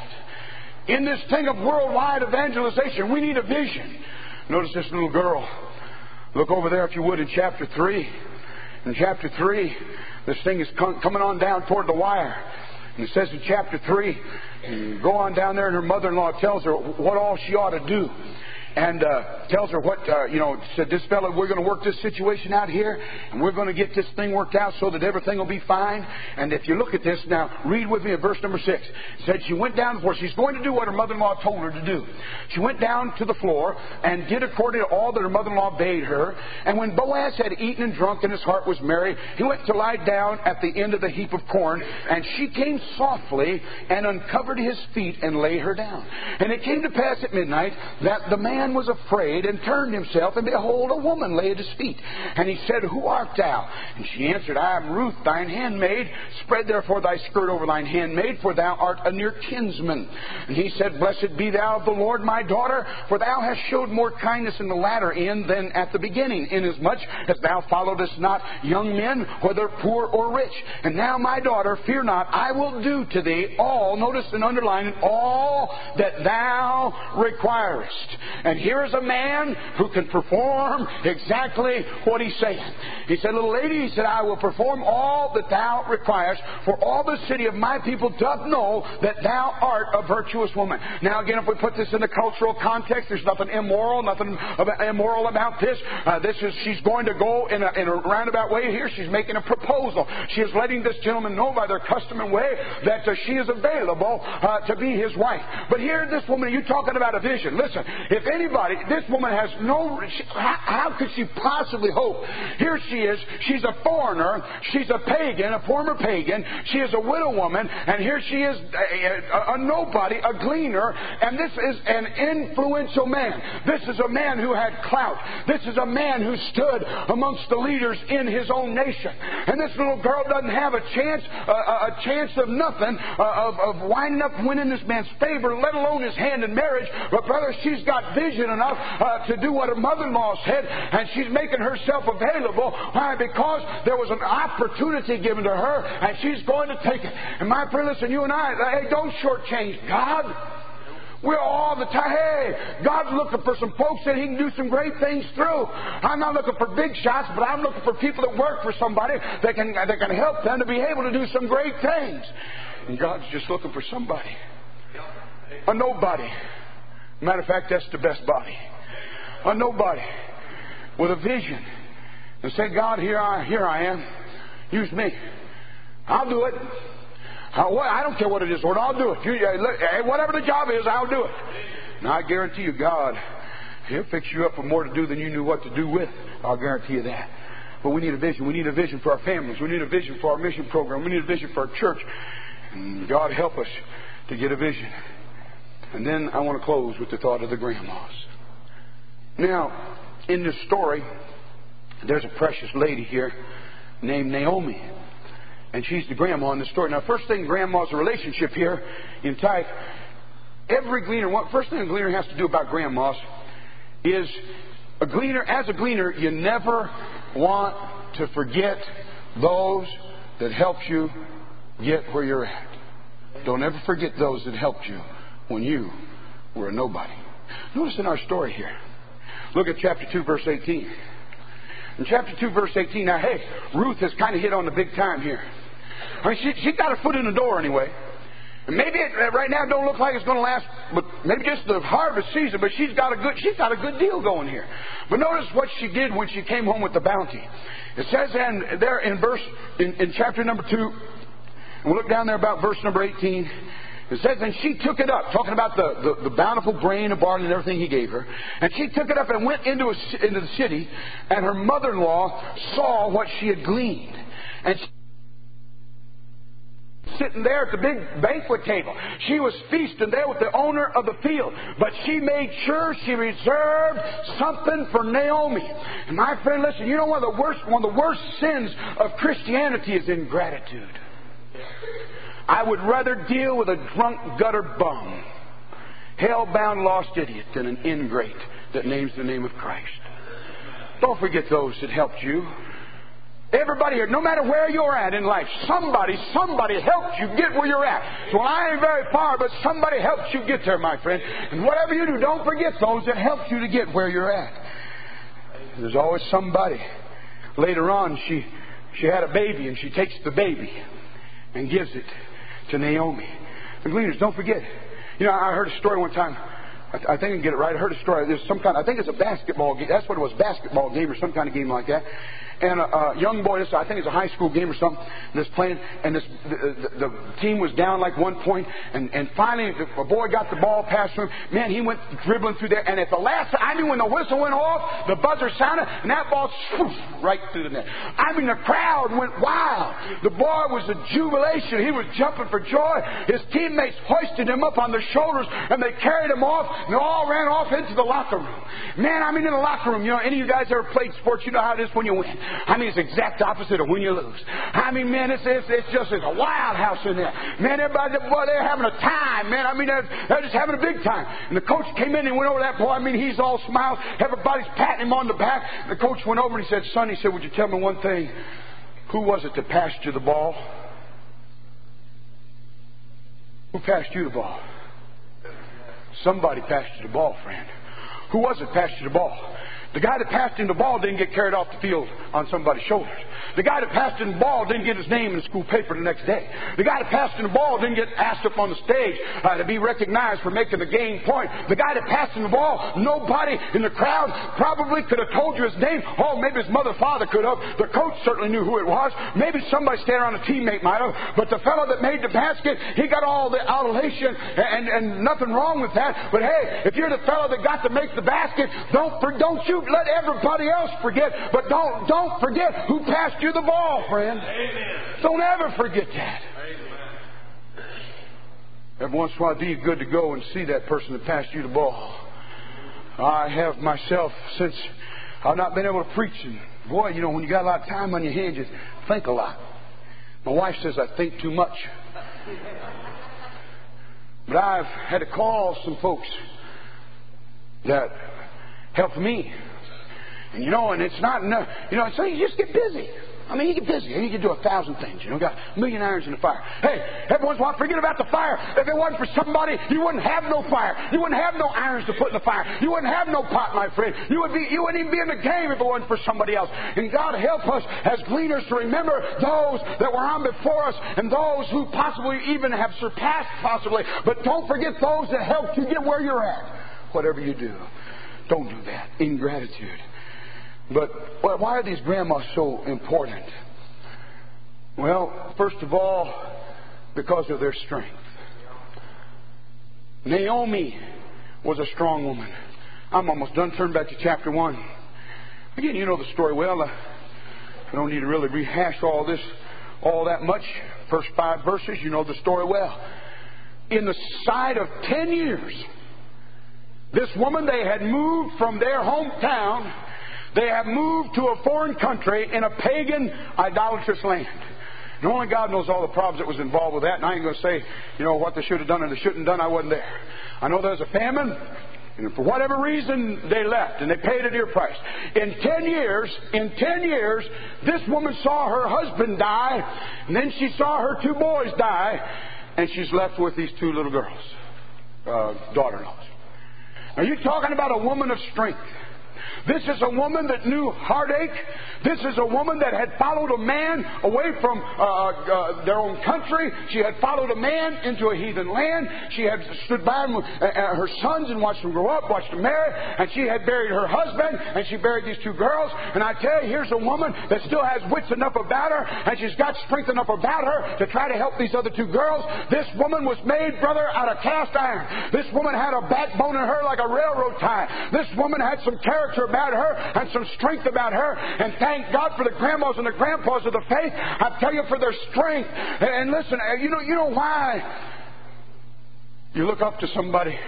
in this thing of worldwide evangelization, we need a vision. Notice this little girl. Look over there, if you would, in chapter three. In chapter three, this thing is com- coming on down toward the wire. And it says in chapter three, go on down there, and her mother-in-law tells her what all she ought to do. And uh, tells her what, uh, you know, said, this fellow, we're going to work this situation out here, and we're going to get this thing worked out so that everything will be fine. And if you look at this now, read with me at verse number six. It said she went down, for she's going to do what her mother-in-law told her to do. She went down to the floor and did according to all that her mother-in-law bade her. And when Boaz had eaten and drunk and his heart was merry, he went to lie down at the end of the heap of corn. And she came softly and uncovered his feet and lay her down. And it came to pass at midnight that the man was afraid and turned himself, and behold, a woman lay at his feet. And he said, Who art thou? And she answered, I am Ruth, thine handmaid. Spread therefore thy skirt over thine handmaid, for thou art a near kinsman. And he said, Blessed be thou of the Lord, my daughter, for thou hast showed more kindness in the latter end than at the beginning, inasmuch as thou followedest not young men, whether poor or rich. And now, my daughter, fear not, I will do to thee all, notice and underline, all that thou requirest. And here is a man who can perform exactly what he's saying. He said, little lady, he said, I will perform all that thou requirest, for all the city of my people doth know that thou art a virtuous woman. Now again, if we put this in the cultural context, there's nothing immoral, nothing immoral about this. Uh, this is, she's going to go in a, in a roundabout way here. She's making a proposal. She is letting this gentleman know by their custom and way that uh, she is available uh, to be his wife. But here, this woman, you're talking about a vision. Listen, if anybody, this woman has no, she, how, how could she possibly hope? Here she is, she's a foreigner, she's a pagan, a former pagan, she is a widow woman, and here she is, a, a, a nobody, a gleaner, and this is an influential man. This is a man who had clout. This is a man who stood amongst the leaders in his own nation. And this little girl doesn't have a chance, uh, a chance of nothing, uh, of, of winding up winning this man's favor, let alone his hand in marriage. But brother, she's got vision enough uh, to do what her mother-in-law said, and she's making herself available. Why? Because there was an opportunity given to her, and she's going to take it. And my friend, listen, you and I, hey, don't shortchange God. We're all the time, hey, God's looking for some folks that He can do some great things through. I'm not looking for big shots, but I'm looking for people that work for somebody that can, that can help them to be able to do some great things. And God's just looking for somebody. A nobody. Matter of fact, that's the best body. A nobody with a vision. And say, God, here I, here I am. Use me. I'll do it. I don't care what it is, Lord. I'll do it. You, whatever the job is, I'll do it. And I guarantee you, God, He'll fix you up with more to do than you knew what to do with. I'll guarantee you that. But we need a vision. We need a vision for our families. We need a vision for our mission program. We need a vision for our church. And God help us to get a vision. And then I want to close with the thought of the grandmas. Now, in this story, there's a precious lady here named Naomi. And she's the grandma in the story. Now, first thing, grandma's a relationship here in type. Every gleaner, what first thing a gleaner has to do about grandmas is a gleaner, as a gleaner, you never want to forget those that helped you get where you're at. Don't ever forget those that helped you when you were a nobody. Notice in our story here. Look at chapter two, verse eighteen. In chapter two, verse eighteen, now, hey, Ruth has kind of hit on the big time here. I mean, she, she got her foot in the door anyway. And maybe it, right now it don't look like it's going to last, but maybe just the harvest season, but she's got a good, she's got a good deal going here. But notice what she did when she came home with the bounty. It says and there in verse, in, in chapter number two, and we'll look down there about verse number eighteen. It says, and she took it up, talking about the, the, the bountiful grain and barley and everything he gave her. And she took it up and went into, a, into the city, and her mother-in-law saw what she had gleaned. And she sitting there at the big banquet table. She was feasting there with the owner of the field. But she made sure she reserved something for Naomi. And my friend, listen, you know one of the worst, one of the worst sins of Christianity is ingratitude. I would rather deal with a drunk gutter bum, hell-bound lost idiot, than an ingrate that names the name of Christ. Don't forget those that helped you. Everybody here, no matter where you're at in life, somebody, somebody helped you get where you're at. So I ain't very far, but somebody helped you get there, my friend. And whatever you do, don't forget those that helped you to get where you're at. There's always somebody. Later on, she she had a baby, and she takes the baby and gives it to Naomi. The gleaners, don't forget. You know, I heard a story one time. I, I think I can get it right. I heard a story. There's some kind. I think it's a basketball game. That's what it was, basketball game or some kind of game like that. And a, a young boy, this, I think it's a high school game or something, that's playing, and this, the, the, the team was down like one point, and, and finally the boy got the ball past him. Man, he went dribbling through there, and at the last, I mean, when the whistle went off, the buzzer sounded, and that ball swooshed right through the net. I mean, the crowd went wild. The boy was a jubilation. He was jumping for joy. His teammates hoisted him up on their shoulders, and they carried him off, and they all ran off into the locker room. Man, I mean, in the locker room, you know, any of you guys ever played sports, you know how it is when you win. I mean, it's the exact opposite of when you lose. I mean, man, it's, it's, it's just it's a wild house in there. Man, everybody, boy, they're having a time, man. I mean, they're, they're just having a big time. And the coach came in and went over that boy. I mean, he's all smiles. Everybody's patting him on the back. The coach went over and he said, son, he said, would you tell me one thing? Who was it that passed you the ball? Who passed you the ball? Somebody passed you the ball, friend. Who was it passed you the ball? The guy that passed him the ball didn't get carried off the field on somebody's shoulders. The guy that passed him the ball didn't get his name in the school paper the next day. The guy that passed him the ball didn't get asked up on the stage uh, to be recognized for making the game point. The guy that passed him the ball, nobody in the crowd probably could have told you his name. Oh, maybe his mother, father could have. The coach certainly knew who it was. Maybe somebody standing around a teammate might have. But the fellow that made the basket, he got all the adulation, and, and nothing wrong with that. But hey, if you're the fellow that got to make the basket, don't don't you let everybody else forget. But don't don't forget who passed you the ball, friend. Amen. Don't ever forget that. Amen. Every once in a while, it'd be good to go and see that person that passed you the ball. I have myself, since I've not been able to preach, and boy, you know, when you got a lot of time on your hands, you think a lot. My wife says I think too much. But I've had to call some folks that helped me. And you know, and it's not enough. You know, so you just get busy. I mean, you get busy. You can do a thousand things. You know, got a million irons in the fire. Hey, everyone's want forget about the fire. If it wasn't for somebody, you wouldn't have no fire. You wouldn't have no irons to put in the fire. You wouldn't have no pot, my friend. You would be, you wouldn't even be in the game if it wasn't for somebody else. And God help us as gleaners to remember those that were on before us and those who possibly even have surpassed possibly. But don't forget those that helped you get where you're at. Whatever you do, don't do that. Ingratitude. But why are these grandmas so important? Well, first of all, because of their strength. Naomi was a strong woman. I'm almost done. Turn back to chapter one. Again, you know the story well. I don't need to really rehash all this, all that much. First five verses, you know the story well. In the sight of ten years, this woman, they had moved from their hometown. They have moved to a foreign country in a pagan, idolatrous land. And only God knows all the problems that was involved with that. And I ain't going to say, you know, what they should have done and they shouldn't have done. I wasn't there. I know there was a famine. And for whatever reason, they left, and they paid a dear price. In ten years, in ten years, this woman saw her husband die, and then she saw her two boys die, and she's left with these two little girls, uh, daughter-in-laws. Now, you're talking about a woman of strength. This is a woman that knew heartache. This is a woman that had followed a man away from uh, uh, their own country. She had followed a man into a heathen land. She had stood by him, uh, uh, her sons and watched them grow up, watched them marry. And she had buried her husband, and she buried these two girls. And I tell you, here's a woman that still has wits enough about her, and she's got strength enough about her to try to help these other two girls. This woman was made, brother, out of cast iron. This woman had a backbone in her like a railroad tie. This woman had some character about her and some strength about her. And thank God for the grandmas and the grandpas of the faith. I tell you, for their strength. And listen, you know, you know why you look up to somebody?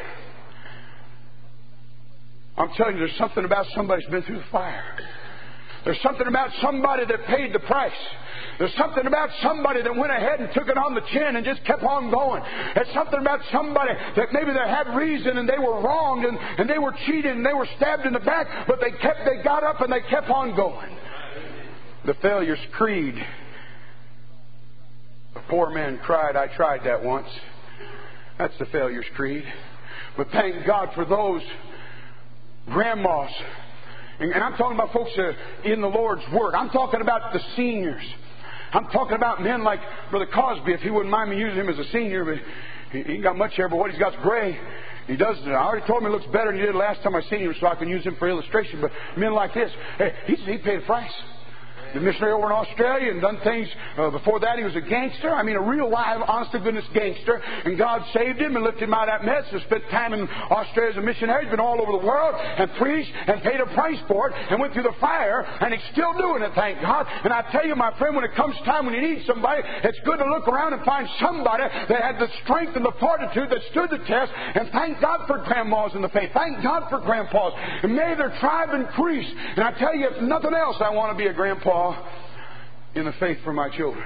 I'm telling you, there's something about somebody who's been through the fire. There's something about somebody that paid the price. There's something about somebody that went ahead and took it on the chin and just kept on going. There's something about somebody that maybe they had reason and they were wronged and, and they were cheated and they were stabbed in the back, but they kept, they got up and they kept on going. The failures creed. A poor man cried, I tried that once. That's the failures creed. But thank God for those grandmas. And, and I'm talking about folks uh, in the Lord's work. I'm talking about the seniors. I'm talking about men like Brother Cosby, if he wouldn't mind me using him as a senior. But he, he ain't got much hair, but what he's got is gray. He does. I already told him he looks better than he did last time I seen him, so I can use him for illustration. But men like this, hey, he's, he paid a price. The missionary over in Australia and done things. Uh, before that, he was a gangster. I mean, a real live, honest-to-goodness gangster. And God saved him and lifted him out of that mess. He spent time in Australia as a missionary. He's been all over the world and preached and paid a price for it and went through the fire. And he's still doing it, thank God. And I tell you, my friend, when it comes time when you need somebody, it's good to look around and find somebody that had the strength and the fortitude that stood the test. And thank God for grandmas in the faith. Thank God for grandpas. And may their tribe increase. And I tell you, if nothing else, I want to be a grandpa in the faith for my children.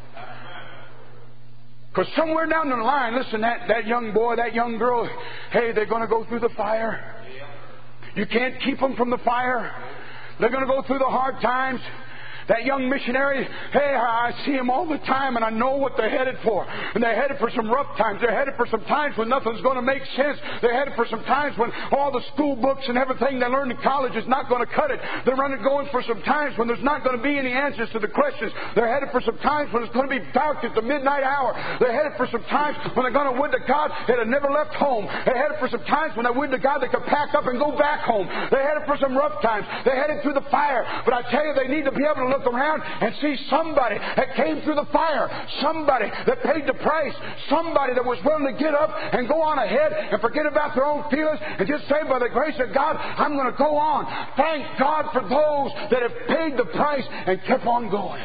Because somewhere down the line, listen, that, that young boy, that young girl, hey, they're going to go through the fire. You can't keep them from the fire. They're going to go through the hard times. That young missionary, hey, I see him all the time and I know what they're headed for. And they're headed for some rough times. They're headed for some times when nothing's going to make sense. They're headed for some times when all the school books and everything they learn in college is not going to cut it. They're running going for some times when there's not going to be any answers to the questions. They're headed for some times when it's going to be dark at the midnight hour. They're headed for some times when they're going to would to God that had never left home. They're headed for some times when they would to God that could pack up and go back home. They're headed for some rough times. They're headed through the fire. But I tell you, they need to be able to look around and see somebody that came through the fire, somebody that paid the price, somebody that was willing to get up and go on ahead and forget about their own feelings and just say, by the grace of God, I'm going to go on. Thank God for those that have paid the price and kept on going.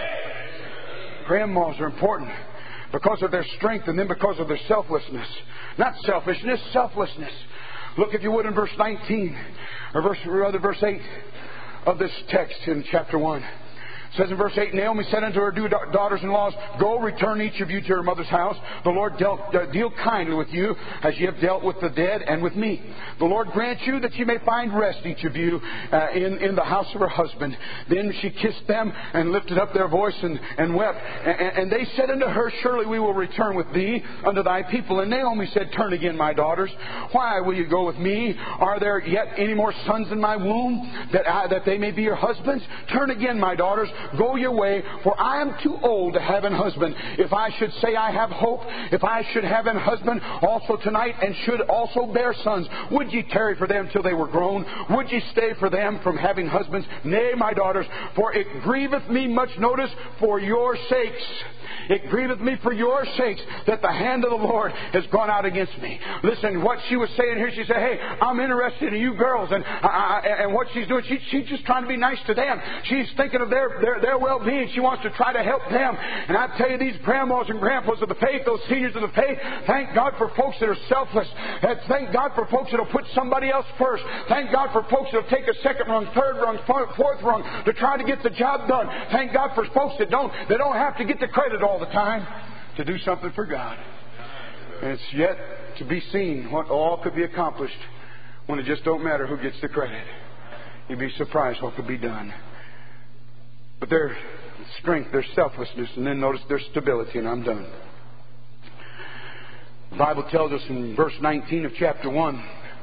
Grandmas are important because of their strength and then because of their selflessness. Not selfishness, selflessness. Look, if you would, in verse nineteen or verse, or rather verse eight of this text in chapter one. It says in verse eight, Naomi said unto her two daughters-in-law, Go, return each of you to your mother's house. The Lord dealt, uh, deal kindly with you, as ye have dealt with the dead and with me. The Lord grant you that ye may find rest, each of you, uh, in, in the house of her husband. Then she kissed them and lifted up their voice and, and wept. And, and they said unto her, Surely we will return with thee unto thy people. And Naomi said, Turn again, my daughters. Why will you go with me? Are there yet any more sons in my womb, that, I, that they may be your husbands? Turn again, my daughters. Go your way, for I am too old to have an husband. If I should say I have hope, if I should have an husband also tonight, and should also bear sons, would ye tarry for them till they were grown? Would ye stay for them from having husbands? Nay, my daughters, for it grieveth me much, notice, for your sakes. It grieveth me for your sakes that the hand of the Lord has gone out against me. Listen, what she was saying here, she said, hey, I'm interested in you girls. And uh, and what she's doing, she, she's just trying to be nice to them. She's thinking of their, their, their well-being. She wants to try to help them. And I tell you, these grandmas and grandpas of the faith, those seniors of the faith, thank God for folks that are selfless. And thank God for folks that will put somebody else first. Thank God for folks that will take a second rung, third rung, fourth rung to try to get the job done. Thank God for folks that don't, that don't have to get the credit all the time to do something for God. And it's yet to be seen what all could be accomplished when it just don't matter who gets the credit. You'd be surprised what could be done. But their strength, their selflessness, and then notice their stability, and I'm done. The Bible tells us in verse nineteen of chapter one,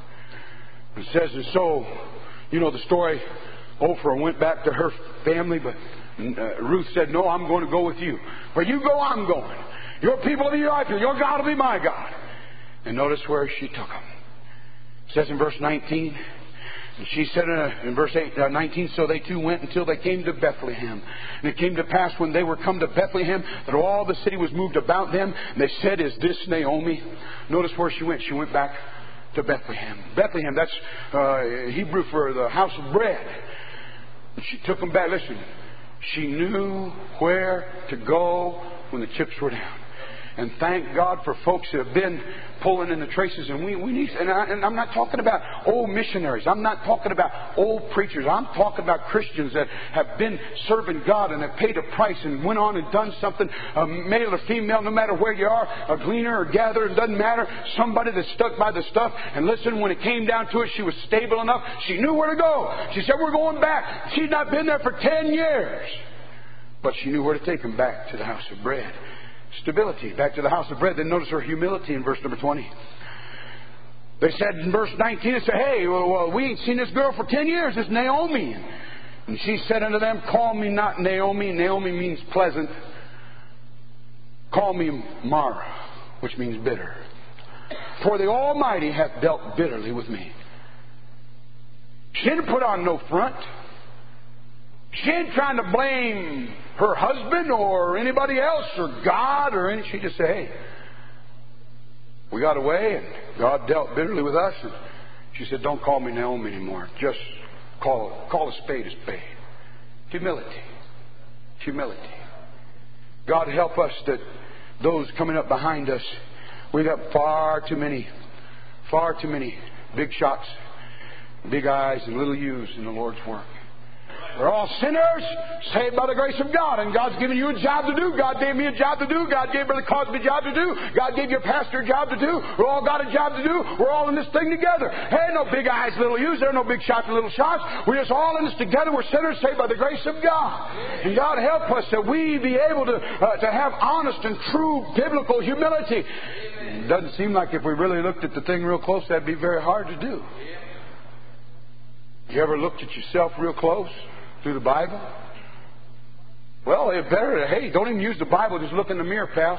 it says, and so, you know the story, Oprah went back to her family, but uh, Ruth said, no, I'm going to go with you. Where you go, I'm going. Your people will be your people. Your God will be my God. And notice where she took them. It says in verse nineteen, and she said in, in verse eight, uh, nineteen, so they two went until they came to Bethlehem. And it came to pass when they were come to Bethlehem that all the city was moved about them. And they said, is this Naomi? Notice where she went. She went back to Bethlehem. Bethlehem, that's uh, Hebrew for the house of bread. And she took them back. Listen, she knew where to go when the chips were down. And thank God for folks that have been pulling in the traces. And we, we need, and, I, and I'm not talking about old missionaries. I'm not talking about old preachers. I'm talking about Christians that have been serving God and have paid a price and went on and done something, uh, male or female, no matter where you are, a gleaner or gatherer, it doesn't matter. Somebody that stuck by the stuff. And listen, when it came down to it, she was stable enough. She knew where to go. She said, we're going back. She'd not been there for ten years. But she knew where to take them back to the house of bread. Stability, back to the house of bread. Then notice her humility in verse number twenty. They said in verse nineteen, they said, hey, well, well, we ain't seen this girl for ten years. It's Naomi. And she said unto them, call me not Naomi. Naomi means pleasant. Call me Mara, which means bitter. For the Almighty hath dealt bitterly with me. She didn't put on no front. She ain't trying to blame her husband or anybody else or God or any. She just said, hey, we got away and God dealt bitterly with us. And she said, don't call me Naomi anymore. Just call, call a spade a spade. Humility. Humility. God help us that those coming up behind us, we got far too many, far too many big shots, big eyes and little U's in the Lord's work. We're all sinners, saved by the grace of God. And God's given you a job to do. God gave me a job to do. God gave Brother Cosby a job to do. God gave your pastor a job to do. We all got a job to do. We're all in this thing together. Hey, no big eyes, little U's. There are no big shots and little shots. We're just all in this together. We're sinners saved by the grace of God. And God help us that we be able to, uh, to have honest and true biblical humility. It doesn't seem like if we really looked at the thing real close, that'd be very hard to do. You ever looked at yourself real close? Through the Bible? Well, it's better. Hey, don't even use the Bible. Just look in the mirror, pal.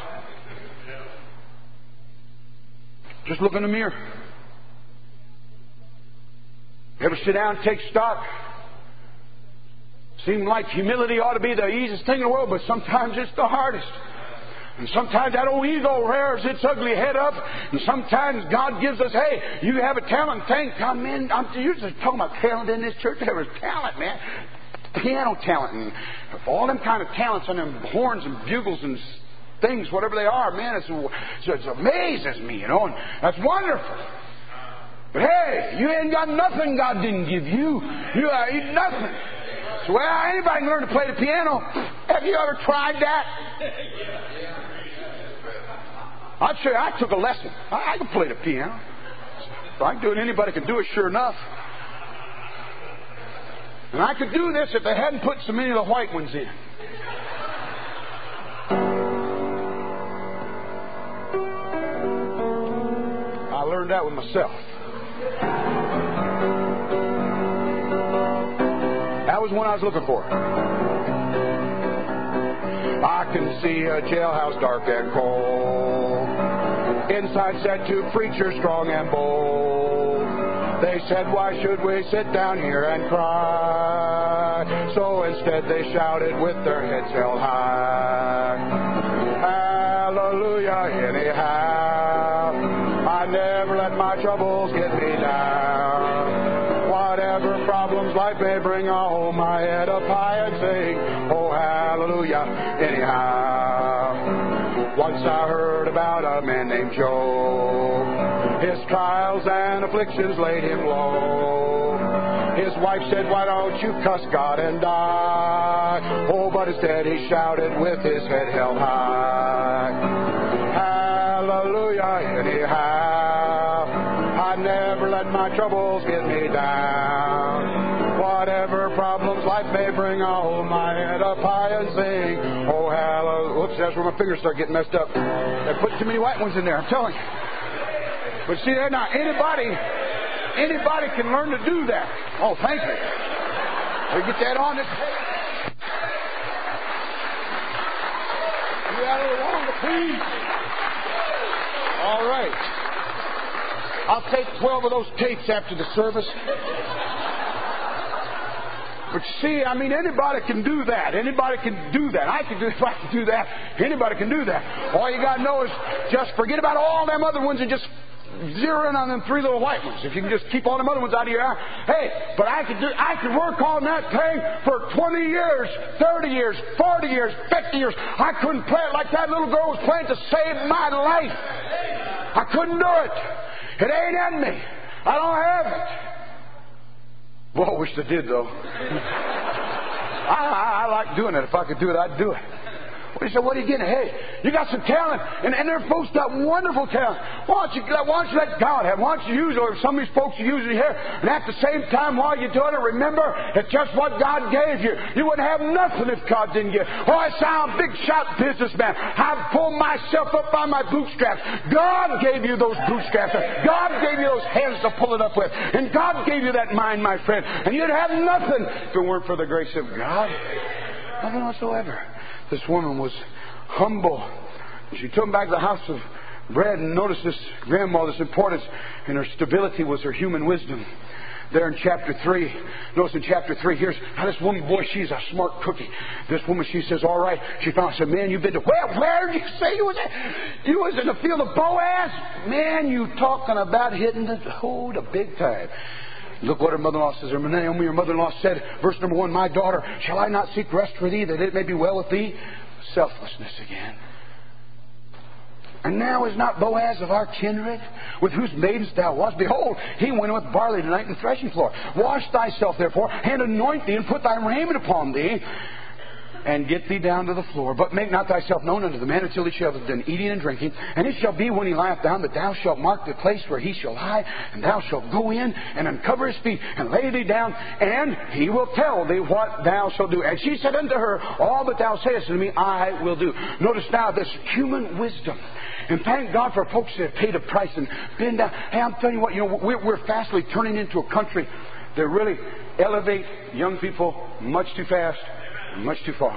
Just look in the mirror. You ever sit down and take stock? Seems like humility ought to be the easiest thing in the world, but sometimes it's the hardest. And sometimes that old ego rears its ugly head up. And sometimes God gives us, hey, you have a talent. Thank God, man. I'm usually talking about talent in this church. There was talent, man. Piano talent and all them kind of talents and them horns and bugles and things, whatever they are, man, it's, it amazes me, you know, and that's wonderful. But hey, you ain't got nothing God didn't give you. You ain't nothing. So well, anybody can learn to play the piano. Have you ever tried that? I'd say I took a lesson. I, I can play the piano. If I can do it, anybody can do it, sure enough. And I could do this if they hadn't put so many of the white ones in. I learned that with myself. That was one I was looking for. I can see a jailhouse dark and cold. Inside sat two preachers strong and bold. They said, why should we sit down here and cry? So instead they shouted with their heads held high. Hallelujah, anyhow. I never let my troubles get me down. Whatever problems life may bring, I'll hold my head up high and sing. anyhow. Once I heard about a man named Job. His trials and afflictions laid him low. His wife said, why don't you cuss God and die? Oh, but instead he shouted with his head held high. Hallelujah, anyhow. I never let my troubles get me down. Whatever problems life may bring, I'll hold my head up high and sing. Oh, hallelujah. Whoops, that's where my fingers start getting messed up. They put too many white ones in there, I'm telling you. But see there now, anybody, anybody can learn to do that. Oh, thank you. We get that on this tape. You got a little longer, please. All right. I'll take twelve of those tapes after the service. But see, I mean, anybody can do that. Anybody can do that. I can do if I can do that. Anybody can do that. All you got to know is just forget about all them other ones and just zero in on them three little white ones. If you can just keep all them other ones out of your eye. Hey, but I could do. I could work on that thing for twenty years, thirty years, forty years, fifty years. I couldn't play it like that little girl was playing to save my life. I couldn't do it. It ain't in me. I don't have it. Well, I wish I did, though. I, I, I like doing it. If I could do it, I'd do it. Well, he said, what are you getting? Hey, you got some talent. And, and there are folks got wonderful talent. Why don't, you, why don't you let God have it? Why don't you use it? Or some of these folks are using it here. And at the same time, while you're doing it, remember, it's just what God gave you. You wouldn't have nothing if God didn't give. Oh, I sound a big shot businessman. I've pulled myself up by my bootstraps. God gave you those bootstraps. God gave you those hands to pull it up with. And God gave you that mind, my friend. And you'd have nothing if it weren't for the grace of God. Nothing whatsoever. This woman was humble. She took him back to the house of bread, and notice this grandmother's importance, and her stability was her human wisdom. There in chapter three, notice in chapter three, here's how this woman, boy, she's a smart cookie. This woman, she says, all right. She found, I said, man, you've been to, where, where did you say you was at? You was in the field of Boaz? Man, you talking about hitting the, oh, the big time. Look what her mother-in-law says. Her Naomi, her mother-in-law said, verse number one, my daughter, shall I not seek rest for thee, that it may be well with thee? Selflessness again. And now is not Boaz of our kindred, with whose maidens thou wast? Behold, he went with barley tonight in the threshing floor. Wash thyself, therefore, and anoint thee, and put thy raiment upon thee, and get thee down to the floor. But make not thyself known unto the man until he shall have done eating and drinking. And it shall be when he lieth down that thou shalt mark the place where he shall lie, and thou shalt go in and uncover his feet and lay thee down, and he will tell thee what thou shalt do. And she said unto her, all that thou sayest unto me, I will do. Notice now this human wisdom. And thank God for folks that have paid a price and been down. Hey, I'm telling you what, you know, we're, we're fastly turning into a country that really elevate young people much too fast. Much too far.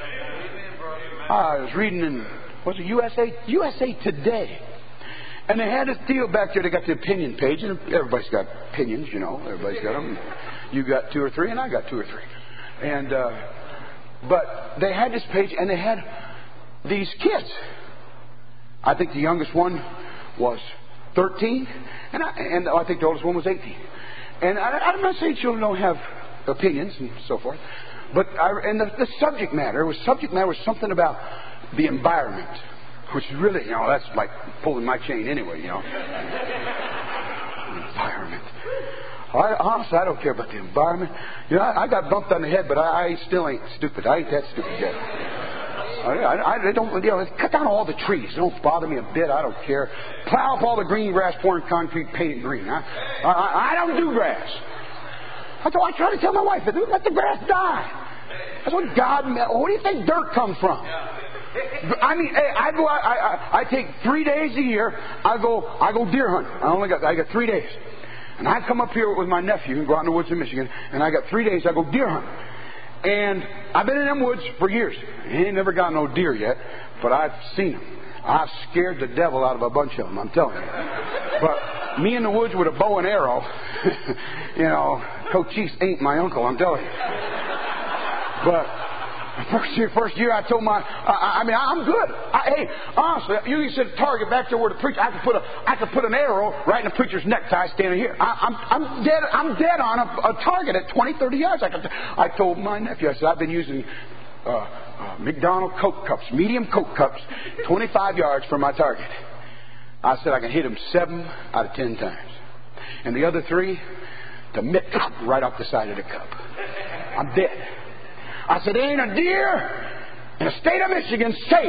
I was reading in, was it U S A? U S A Today. And they had this deal back there. They got the opinion page. And everybody's got opinions, you know. Everybody's got them. You got two or three, and I got two or three. And, uh, but they had this page, and they had these kids. I think the youngest one was thirteen, and I, and I think the oldest one was eighteen. And I, I'm not saying children don't have opinions and so forth. But I, and the, the subject matter was subject matter was something about the environment, which really, you know, that's like pulling my chain anyway, you know. Environment. I, honestly, I don't care about the environment. You know, I, I got bumped on the head, but I, I still ain't stupid. I ain't that stupid yet. I, I, I don't, you know, cut down all the trees. It don't bother me a bit. I don't care. Plow up all the green grass, pouring concrete, paint it green. I, I, I don't do grass. That's why I try to tell my wife, let the grass die. That's what God meant. Where do you think dirt comes from? I mean, hey, I go. I, I, I take three days a year. I go. I go deer hunting. I only got. I got three days, and I come up here with my nephew and go out in the woods in Michigan. And I got three days. I go deer hunting, and I've been in them woods for years. He ain't never got no deer yet, but I've seen them. I've scared the devil out of a bunch of them. I'm telling you. But me in the woods with a bow and arrow, you know, Cochise ain't my uncle. I'm telling you. But first year, first year, I told my, I, I mean, I'm good. I, hey, honestly, you can set a target back there where the preacher. I could put a, I could put an arrow right in the preacher's necktie standing here. I, I'm, I'm dead. I'm dead on a, a target at twenty, thirty yards. I could. I told my nephew. I said, I've been using uh, uh, McDonald Coke cups, medium Coke cups, twenty-five yards from my target. I said I can hit him seven out of ten times. And the other three, the mitt right off the side of the cup. I'm dead. I said, ain't a deer in the state of Michigan safe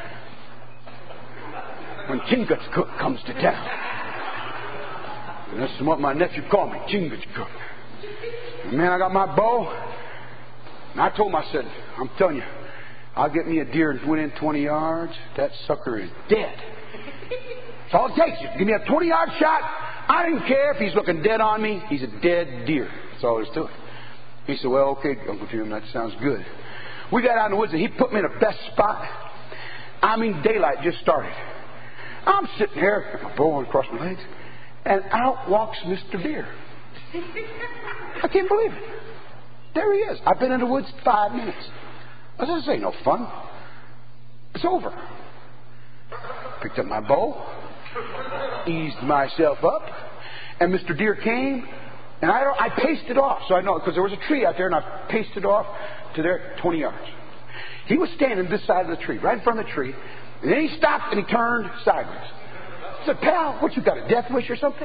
when Chingachgook comes to town. And that's what my nephew called me, Chingachgook. Man, I got my bow. And I told him, I said, I'm telling you, I'll get me a deer within twenty yards. That sucker is dead. That's all it takes. Give me a twenty-yard shot. I didn't care if he's looking dead on me. He's a dead deer. That's all there's to it. He said, well, okay, Uncle Jim, that sounds good. We got out in the woods and he put me in the best spot. I mean, daylight just started. I'm sitting there with my bow across my legs, and out walks Mister Deer. I can't believe it. There he is. I've been in the woods five minutes. I said, this ain't no fun. It's over. Picked up my bow, eased myself up, and Mister Deer came, and I, I paced it off. So I know, because there was a tree out there, and I paced it off to there, twenty yards. He was standing this side of the tree, right in front of the tree, and then he stopped and he turned sideways. I said, pal, what, you got a death wish or something?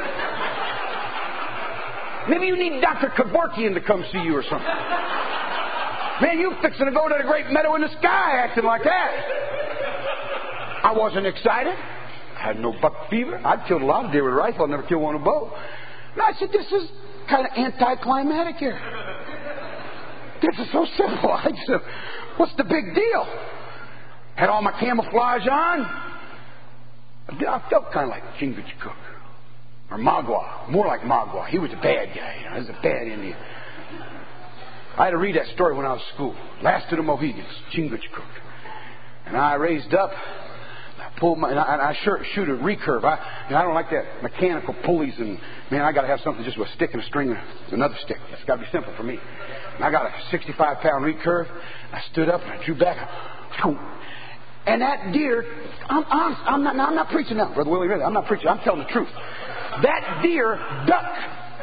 Maybe you need Doctor Kevorkian to come see you or something. Man, you fixing to go to the great meadow in the sky acting like that. I wasn't excited. I had no buck fever. I'd killed a lot of deer with a rifle. I'd never killed one with a bow. And I said, this is kind of anticlimactic here. This is so simple. I said, what's the big deal? Had all my camouflage on. I felt kind of like Chingachgook. Or Magua. More like Magua. He was a bad guy. You know, he was a bad Indian. I had to read that story when I was in school. Last of the Mohegans, Chingachgook. And I raised up. I pulled my, and I, and I sure shoot a recurve. I, you know, I don't like that mechanical pulleys. And man, I got to have something just with a stick and a string and another stick. It's got to be simple for me. And I got a sixty-five pound recurve. I stood up and I drew back. And that deer, I'm honest, I'm not, now I'm not preaching now, Brother Willie. Really, I'm not preaching. I'm telling the truth. That deer ducked.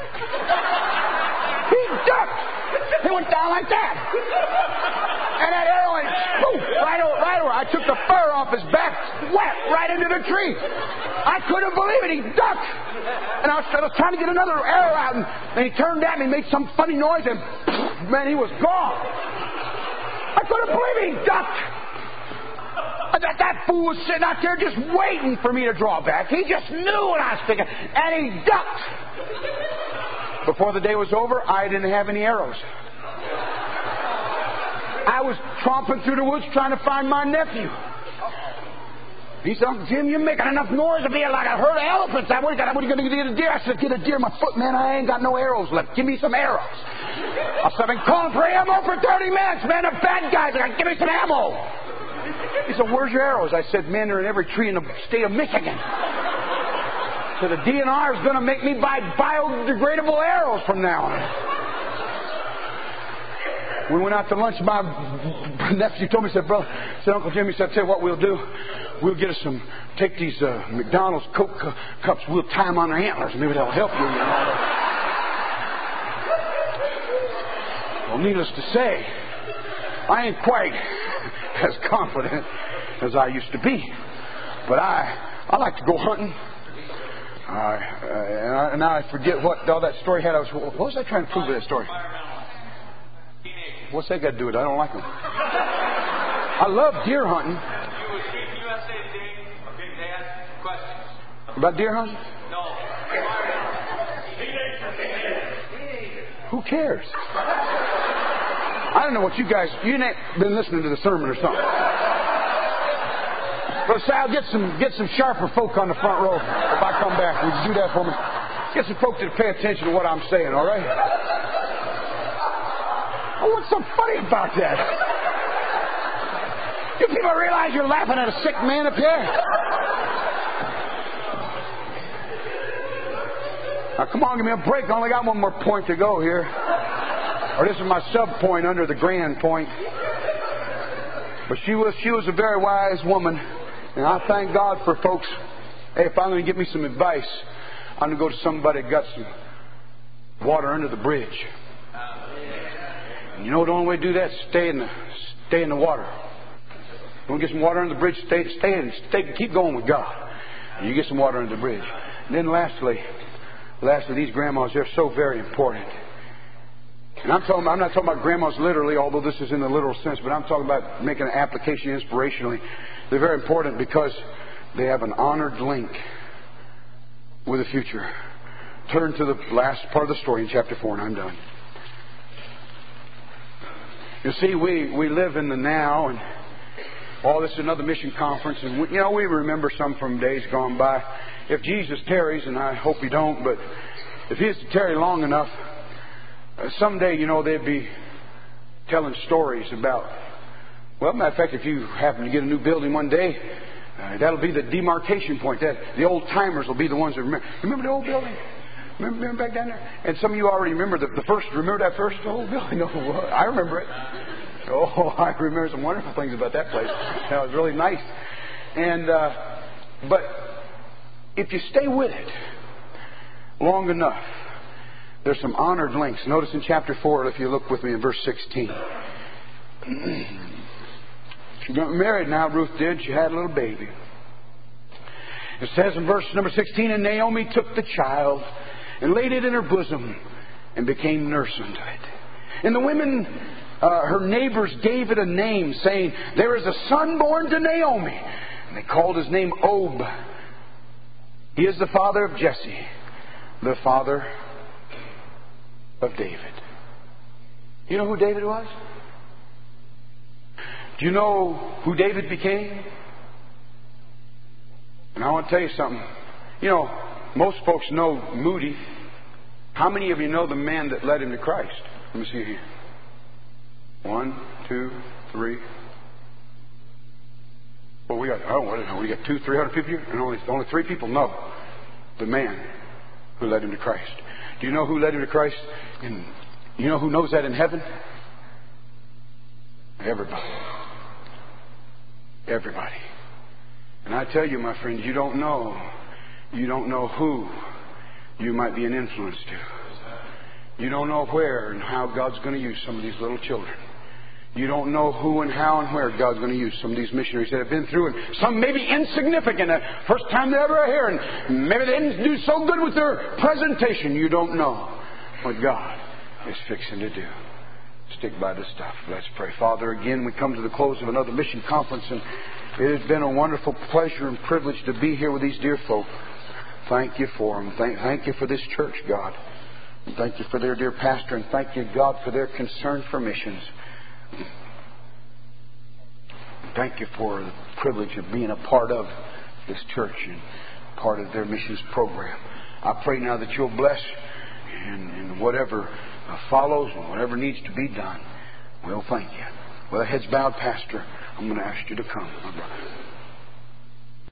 He ducked. He went down like that. And that arrow went poof, right over, right over. I took the fur off his back, whap, right into the tree. I couldn't believe it. He ducked. And I was, I was trying to get another arrow out, and, and he turned at me, made some funny noise, and poof, man, he was gone. I couldn't believe it. He ducked. That, that fool was sitting out there just waiting for me to draw back. He just knew what I was thinking, and he ducked. Before the day was over, I didn't have any arrows. I was tromping through the woods trying to find my nephew. He said, Uncle Jim, you're making enough noise to be like a herd of elephants. I what are you going to get a deer? I said, get a deer in my foot, man. I ain't got no arrows left. Give me some arrows. I said, I've been calling for ammo for thirty minutes, man. The bad guys are going to give me some ammo. He said, where's your arrows? I said, man, they're in every tree in the state of Michigan. So the D N R is going to make me buy biodegradable arrows from now on. We went out to lunch. My nephew told me, he said, brother, he said, Uncle Jim, he said, tell you what we'll do. We'll get us some, take these uh, McDonald's Coke uh, cups, we'll tie them on their antlers. Maybe that'll help you. You know? Well, needless to say, I ain't quite as confident as I used to be. But I I like to go hunting. Uh, and, I, and now I forget what all that story had. I was, what was I trying to prove with that story? What's that got to do with it? I don't like them. I love deer hunting. About deer hunting? No. Who cares? I don't know what you guys... You ain't been listening to the sermon or something. Brother Sal, get some get some sharper folk on the front row if I come back. Would you do that for me? Get some folk to pay attention to what I'm saying, all right? Oh, what's so funny about that? You people realize you're laughing at a sick man up here? Now, come on, give me a break. I only got one more point to go here. Or this is my sub-point under the grand point. But she was she was a very wise woman. And I thank God for folks. Hey, if I'm going to give me some advice, I'm going to go to somebody that got some water under the bridge. You know the only way to do that is stay in the stay in the water. You want to get some water under the bridge, stay stay in stay keep going with God. And you get some water under the bridge. And then lastly, lastly, these grandmas, they're so very important. And I'm talking about, I'm not talking about grandmas literally, although this is in the literal sense, but I'm talking about making an application inspirationally. They're very important because they have an honored link with the future. Turn to the last part of the story in chapter four, and I'm done. You see, we, we live in the now, and oh, this is another mission conference, and we, you know, we remember some from days gone by. If Jesus tarries, and I hope He don't, but if He is to tarry long enough, uh, someday, you know, they'd be telling stories about, well, matter of fact, if you happen to get a new building one day, uh, that'll be the demarcation point. That the old timers will be the ones that remember. Remember the old building? Remember, remember back down there? And some of you already remember the, the first. Remember that first old building? No, I remember it. Oh, I remember some wonderful things about that place. That was really nice. And uh, but if you stay with it long enough, there's some honored links. Notice in chapter four, if you look with me in verse sixteen. She got married now, Ruth did. She had a little baby. It says in verse number sixteen, and Naomi took the child and laid it in her bosom and became nurse unto it. And the women, uh, her neighbors, gave it a name, saying, there is a son born to Naomi. And they called his name Ob. He is the father of Jesse, the father of David. You know who David was? Do you know who David became? And I want to tell you something. You know, most folks know Moody. How many of you know the man that led him to Christ? Let me see here. One, two, three. Well, we got, oh, what is it? We got two, three hundred people here, and only only three people know the man who led him to Christ. Do you know who led him to Christ? And you know who knows that in heaven? Everybody. Everybody. And I tell you, my friends, you don't know. You don't know who you might be an influence to. You don't know where and how God's going to use some of these little children. You don't know who and how and where God's going to use some of these missionaries that have been through, and some maybe insignificant, the first time they ever hear, and maybe they didn't do so good with their presentation. You don't know what God is fixing to do. Stick by the stuff. Let's pray. Father, again, we come to the close of another mission conference, and it has been a wonderful pleasure and privilege to be here with these dear folk. Thank you for them. Thank, thank you for this church, God. And thank you for their dear pastor, and thank you, God, for their concern for missions. Thank you for the privilege of being a part of this church and part of their missions program. I pray now that you'll bless in, in whatever uh, follows and whatever needs to be done. Well, thank you. Well, heads bowed, Pastor, I'm going to ask you to come, my brother.